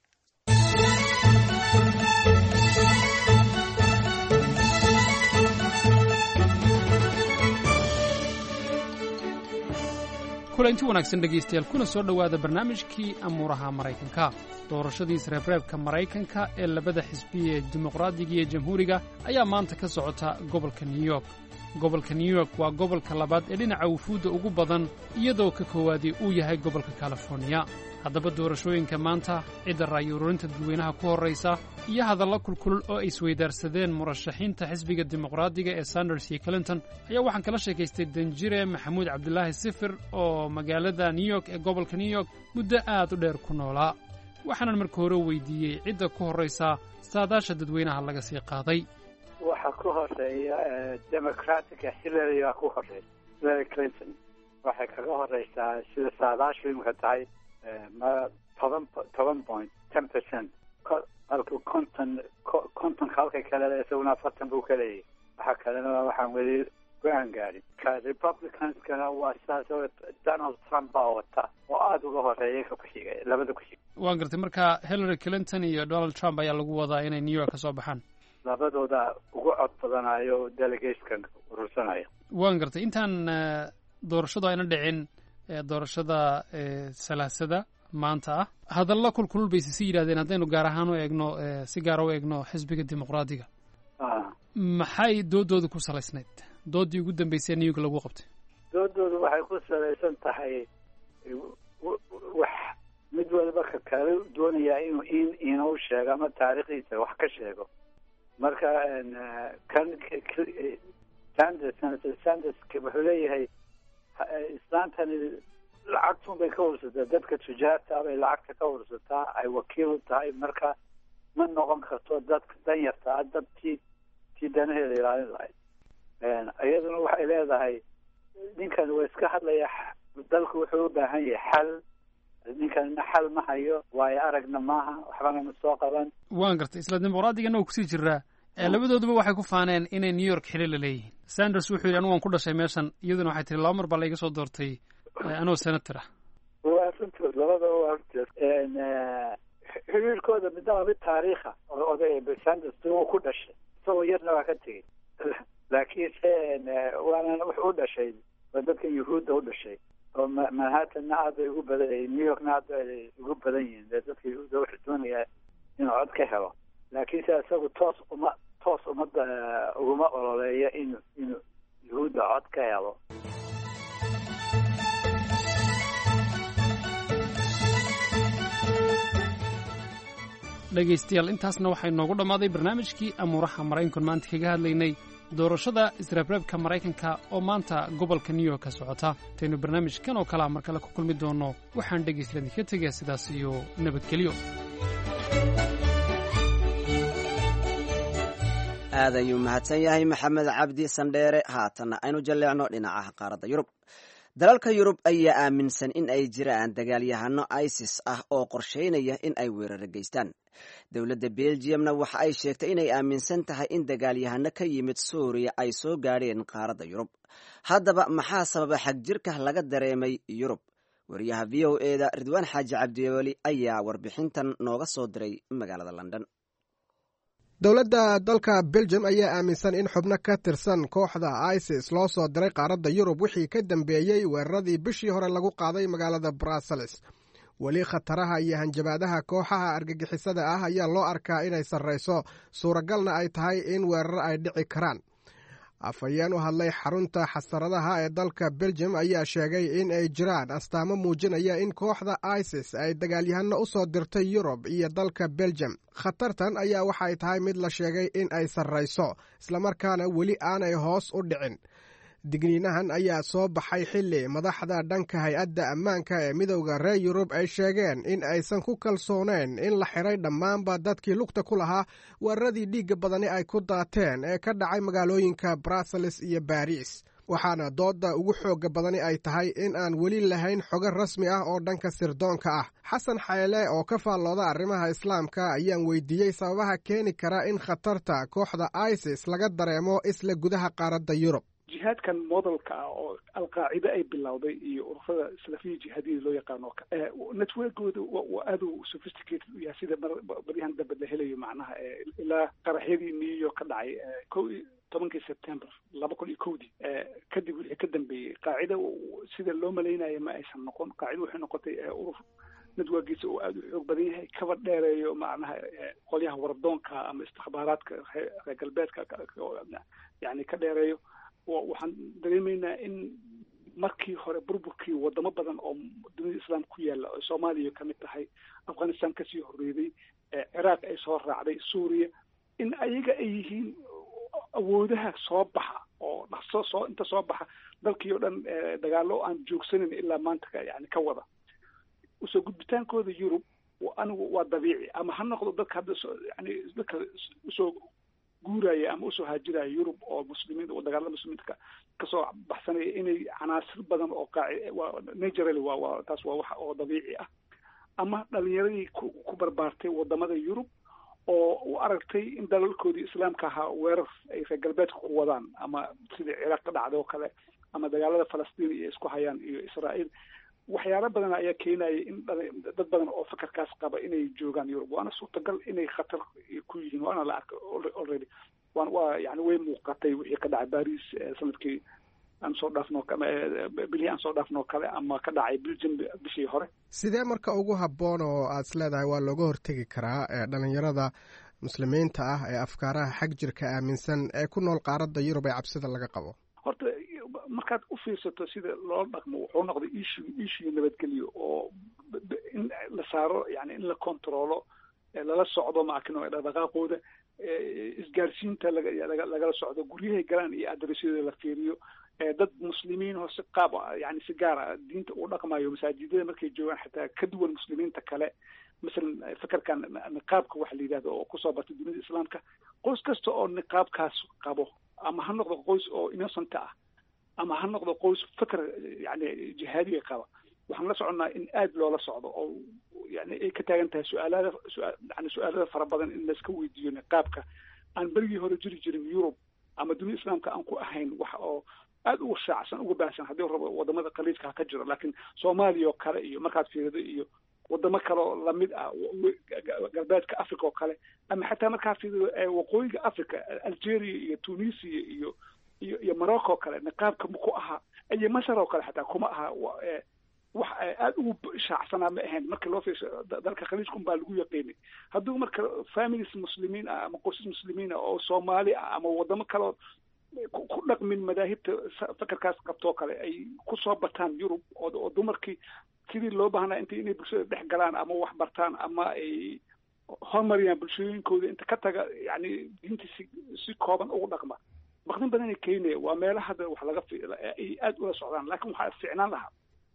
kulanti wanaagsan dhegaystayaal, kuna soo dhowaada barnaamijkii amuuraha maraykanka. doorashadiis reebreebka maraykanka ee labada xisbi ee dimuqraadiga iyo jamhuuriga ayaa maanta ka socota gobolka new york. gobolka new york waa gobolka labaad ee dhinaca wufuudda ugu badan, iyadoo ka koowaadii uu yahay gobolka californiya. haddaba doorashooyinka maanta, cidda raayuururinta dadweynaha ku horraysa iyo hadalla kulkulul oo ay isweydaarsadeen murashaxiinta xisbiga dimuqraadiga ee sanders iyo clinton ayaa waxaan kala sheekaystay danjire maxamuud cabdulaahi sifir oo magaalada new york ee gobolka new york muddo aad u dheer ku noolaa. waxaanan marka hore weydiiyey cidda ku horraysa saadaasha dadweynaha laga sii qaaday. waxa ku horeeya democratica hillary baa ku horeysa. hillary clinton waxay kaga horeysaa sida saadaashu imika tahay ma toban toban point ten percent halka konton kontonka halka kale isaguna afartan buu ka leeyahay. waxa kalena waxaan weli go-aan gaadhin. ka republicanskana waa sidaas oo donald trump baa wata oo aada uga horeeya ka ku-xiga labada ku-xiga. waan gartay. marka hillary clinton iyo donald trump ayaa lagu wadaa inay new york ka soo baxaan. labadooda ugu cod badanayo delegateskan urursanaya. waan gartay. intaan doorashadu ayna dhicin doorashada salaasada maanta ah, hadalla kulkulul bay sii yidhahdeen haddaynu gaar ahaan u eegno si gaara u eegno xisbiga dimuqraadiga. maxay doodooda ku salaysnayd? doodii ugu dambeysay new york lagu qabtay. doodoodu waxay ku salaysan tahay wax mid walba ka kale doonayaa inuu in inuu sheego ama taariikhdiisa wax ka sheego. marka kan sanders sanders wuxuu leeyahay islaantani lacagtun bay ka ursataa, dadka tujaarta bay lacagta ka ursataa, ay wakiil u tahay. marka ma noqon karto dadka danyarta dad tii tii danaheeda ilaalin lahayd. iyaduna waxay leedahay ninkan waa iska hadlaya, dalku wuxuu u baahan yahay xal. ninkanna xal ma hayo, waayo aragna maaha, waxbana ma soo qaban. waan gartay. isla dimuqraadigana waa kusii jiraa. labadooduba waxay ku faaneen inay new york xili la leeyihiin. sanders wuxuu yidhi anigu waan ku dhashay meeshan, iyaduna waxay tihi laba mar baa layga soo doortay anoo senator ah. waa runtood labadaba waa runtood. xiriirkooda midnaba mid taariikha oo oday sanders uu ku dhashay, isagoo yarna waa ka tegey. laakiinse waana wuxuu u dhashay waa dadka yuhuudda u dhashay oo manhattanna aad bay ugu badan yihiin, new yorkna aad bay ugu badan yihiin. dee dadka yuhuudda wuxuu doonayaa inuu cod ka helo, laakiinse isagu toos uma toos umada uguma ololeeya in inuu yuhuudda cod ka helo. dhegaystayaal, intaasna waxay noogu dhammaaday barnaamijkii amuuraha maraykanku maanta kaga hadlaynay doorashada isreebreebka maraykanka oo maanta gobolka new york ka socota. intaynu barnaamijkan oo kalea mar kale ku kulmi doonno, waxaan dhegaystayaal idinka tegayaa sidaas iyo nabadgelyo. aad ayuu mahadsan yahay maxamed cabdi sandheere. haatanna aynu jalleecno dhinacaha qaaradda yurub. dalalka yurub ayaa aaminsan in ay jiraan dagaalyahano isis ah oo qorshaynaya in ay weeraro geystaan. dowladda belgiumna waxa ay sheegtay inay aaminsan tahay in dagaalyahano ka yimid suuriya ay soo gaadheen qaaradda yurub. haddaba maxaa sababa xagjirka laga dareemay yurub? wariyaha v o e da ridwaan xaaji cabdiweli ayaa warbixintan nooga soo diray magaalada london. dowladda dalka belgium ayaa aaminsan in xubno ka tirsan kooxda isis loo soo diray qaaradda yurub wixii ka dambeeyey weeraradii bishii hore lagu qaaday magaalada brussels. weli khataraha iyo hanjabaadaha kooxaha argagixisada ah ayaa loo arkaa inay sarrayso, suuragalna ay tahay in weerar ay dhici karaan. afhayeen u hadlay xarunta xasaradaha ee dalka Belgium ayaa sheegay in ay jiraan astaamo muujinaya in kooxda ISIS ay dagaalyahano u soo dirtay Yurub iyo dalka Belgium. khatartan ayaa waxay tahay mid la sheegay in ay sarrayso, islamarkaana weli aanay hoos u dhicin. digniinahan ayaa soo baxay xilli madaxda dhanka hay-adda ammaanka ee midowda reer Yurub ay sheegeen in aysan ku kalsooneyn in la xiray dhammaanba dadkii lugta ku lahaa weeraradii dhiigga badani ay ku daateen ee ka dhacay magaalooyinka Brussels iyo Paris. waxaana dooda ugu xooga badani ay tahay in aan weli lahayn xogo rasmi ah oo dhanka sirdoonka ah. xasan xayle oo ka faallooda arrimaha islaamka ayaan weydiiyey sababaha keeni kara in khatarta kooxda ISIS laga dareemo isla gudaha qaaradda Yurub. jihaadkan modelka ah oo alqaacida ay bilowday iyo ururada salafiya jihaadiyada loo yaqaano networkooda waa aad u sophisticated u yahay sida baryahan dambe la helayo macnaha ilaa qaraxyadii new york ka dhacay kow iyo tobankii september laba kun iyo kowdii kadib wixii ka dambeeyey qaacida sida loo malaynayo ma aysan noqon. qaacida waxay noqotay urur networkiisa uu aada u xoog badan yahay, kaba dheereeyo macnaha qolyaha wardoonka ama istikbaaraadka reer galbeedka yani ka dheereeyo. waxaan dareemaynaa in markii hore burburkii wadamo badan oo dunida islaam ku yaala oo soomaaliya ka mid tahay, afghanistan kasii horreeday, ciraaq ay soo raacday, suuriya, in ayaga ay yihiin awoodaha soo baxa oo dhaqso soo inta soo baxa dalkii oo dhan dagaalo aan joogsanin ilaa maanta yani ka wada. usoo gudbitaankooda Yurub anigu waa dabiici, ama ha noqdo dadka hadda yani dadka usoo guuraya ama usoo haajiraya Yurub oo muslimiin oo dagaalada muslimiinta kasoo baxsanaya inay canaasir badan oo qaaci waa naturally waa waa taas waa wax oo dabiici ah, ama dhalinyaradii ku barbaartay wadamada Yurub oo u aragtay in dalalkoodii islaamka ahaa weerar ay reer galbeedka ku wadaan, ama sida Ciraaq ka dhacday oo kale, ama dagaalada Falastiin iyo isku hayaan iyo Israa'iil. waxyaalo badan ayaa keenaya in dad badan oo fakarkaas qaba inay joogaan Yurub. waana suurtagal inay khatar ku yihiin, waana la arkay already. waan waa yani way muuqatay wixii ka dhacay Paris sanadkii aan soo dhaafno kama bilii aan soo dhaafno kale, ama ka dhacay Belgium bishii hore. sidee marka ugu habboon oo aad isleedahay waa looga hortegi karaa dhalinyarada muslimiinta ah ee afkaaraha xag jirka aaminsan ee ku nool qaaradda Yurub ee cabsida laga qabo? horta markaad u fiirsato sida loo dhaqmo wuxuu noqday issue issue nabadgelyo oo in la saaro yani in la controlo lala socdo maakino dhaqaaqooda, isgaarsiinta laga lagala socdo, guryahay galaan iyo adresyada la fiiriyo, dad muslimiin oo si qaab yani si gaara diinta u dhaqmayo masaajidada markay joogaan xataa ka duwan muslimiinta kale. masalan fakarkan niqaabka waxa la yidhahdo oo kusoo batay dunida islaamka, qoys kasta oo niqaabkaas qabo, ama ha noqdo qoys oo innocent ah, ama ha noqdo qoys fakar yani jihaadiga qaba, waxaan la soconnaa in aad loola socdo oo yani ay ka taagan tahay su-aalada yani su-aalada fara badan in laiska weydiiyo niqaabka aan berigii hore jiri jirin Yurub ama dunida islaamka aan ku ahayn wax oo aad uga shaacsan uga baahsan haddii rabo wadamada khaliijka ka jiro. laakiin Soomaaliya oo kale iyo markaad fiirido iyo wadamo kale oo lamid ah galbeedka Africa oo kale, ama xataa markaa fiirido waqooyiga Africa, Algeria iyo Tunisia iyo iyo iyo Morocco oo kale, niqaabka ma ku aha, iyo Masar oo kale xataa kuma aha wax aad ugu shaacsanaa ma ahayn marka loo fiirsho dalka khaliijka baa lagu yaqiinay. hadduu marka families muslimiin ah ama qoysas muslimiin ah oo Soomaali ah ama wadamo kale ku dhaqmin madaahibta fakarkaas qabtoo kale ay kusoo bataan Yurub oo dumarkii sidii loo baahnaa inta inay bulshada dhex galaan ama wax bartaan ama ay horumariyaan bulshooyinkooda inta ka taga yani diinta si si kooban ugu dhaqma, baqdin badan ay keenaya. waa meelaha hadda wax laga ay aad ula socdaan. laakiin waxaa ficnaan lahaa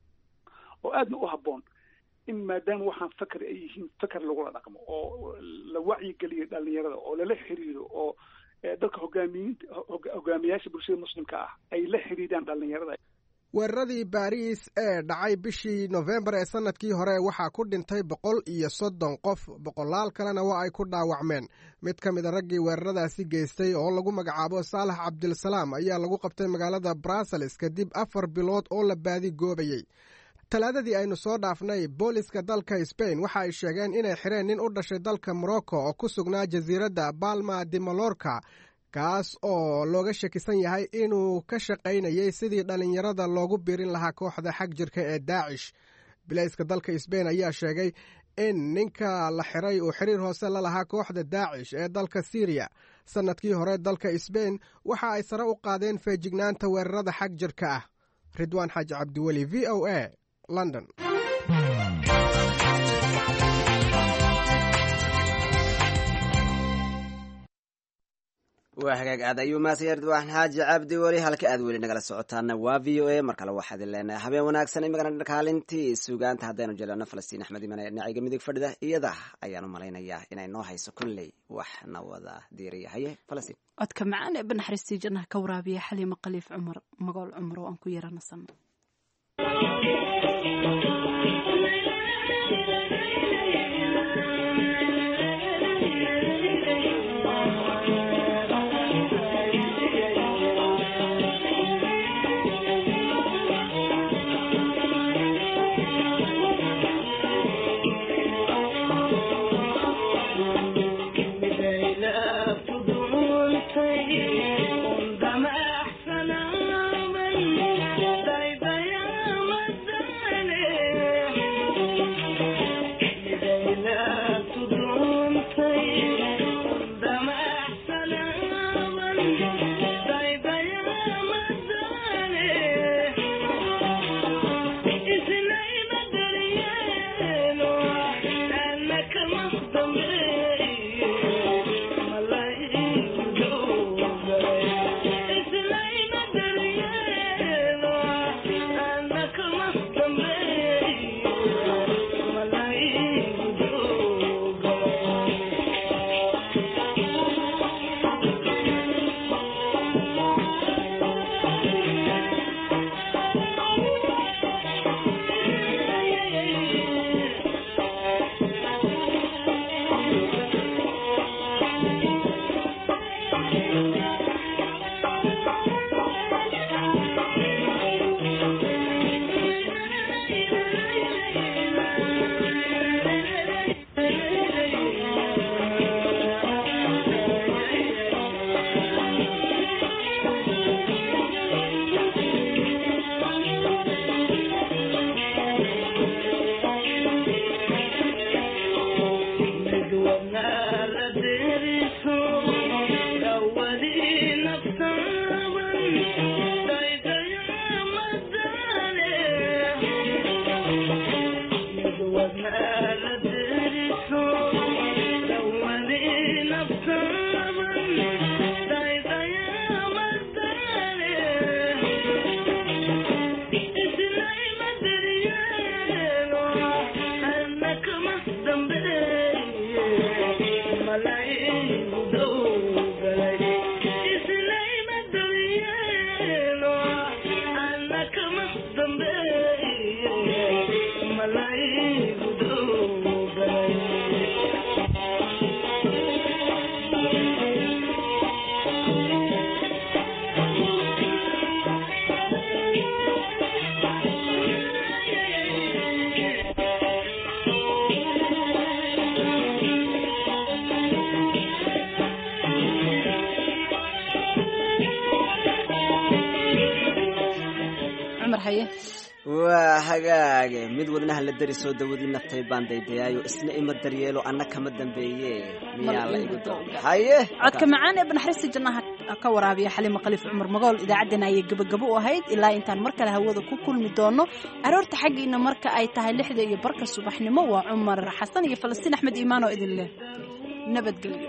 oo aadna u habboon in maadaama waxaan fakar ay yihiin fakar lagula dhaqmo oo la wacyigeliyo dhalinyarada oo lala xiriiro oo dadka hogaamiyiinta hogaamiyaasha bulshada muslimka ah ay la xiriiraan dhalinyarada. weeraradii Paris ee dhacay bishii November ee sanadkii hore waxaa ku dhintay boqol iyo soddon qof, boqolaal kalena waa ay ku dhaawacmeen. mid ka mid a raggii weeraradaasi geystay oo lagu magacaabo Saalax Cabdilsalaam ayaa lagu qabtay magaalada Brussels kadib afar bilood oo la baadi goobayay. talaadadii aynu soo dhaafnay booliska dalka Spain waxa ay sheegeen inay xireen nin u dhashay dalka Morocco oo ku sugnaa jasiiradda Palma de Mallorca, kaas oo looga shakisan yahay inuu ka shaqaynayay sidii dhalinyarada loogu biirin lahaa kooxda xag jirka ee Daacish. bilayska dalka sbain ayaa sheegay in ninka la xiray uu xiriir hoose la lahaa kooxda daacish ee dalka syriya sannadkii hore dalka sbain waxa ay sare u qaadeen feejignaanta weerarada xag jirka ah. ridwaan xaaji cabdiweli, v o a, london. waa hagaag aad ayuu maasaya ridwaan xaaji cabdi weli halka aad weli nagala socotaana waa v o a mar kale waxaad leenahay habeen wanaagsan imagana kaalintii suugaanta haddaynu jelano falastiin axmed iman dhinacayga midig fadhida iyada ayaanu malaynayaa inay noo hayso kolley waxna wada diiriyahaye falastiin codka macaan ee banaxariistii jannaha ka waraabiya xaliimo khaliif cumar magool cumar oo aan ku yaranasano. waa hagaage mid wadnaha la dari soo dawadi naftay baan daydayaayo isna ima daryeelo anna kama dambeeye miyaa la igu haye codka macaan ee banaxariista jannaha ka waraabiya xaliimo khaliif cumar magool idaacaddana ayay gabagabo u ahayd ilaa intaan mar kale hawada ku kulmi doono aroorta xaggiina marka ay tahay lixda iyo barka subaxnimo waa cumar xasan iyo falastiin axmed iimaan oo idin leh nabadgelyo.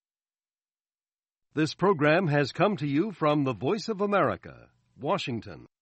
This program has come to you from the Voice of America, Washington.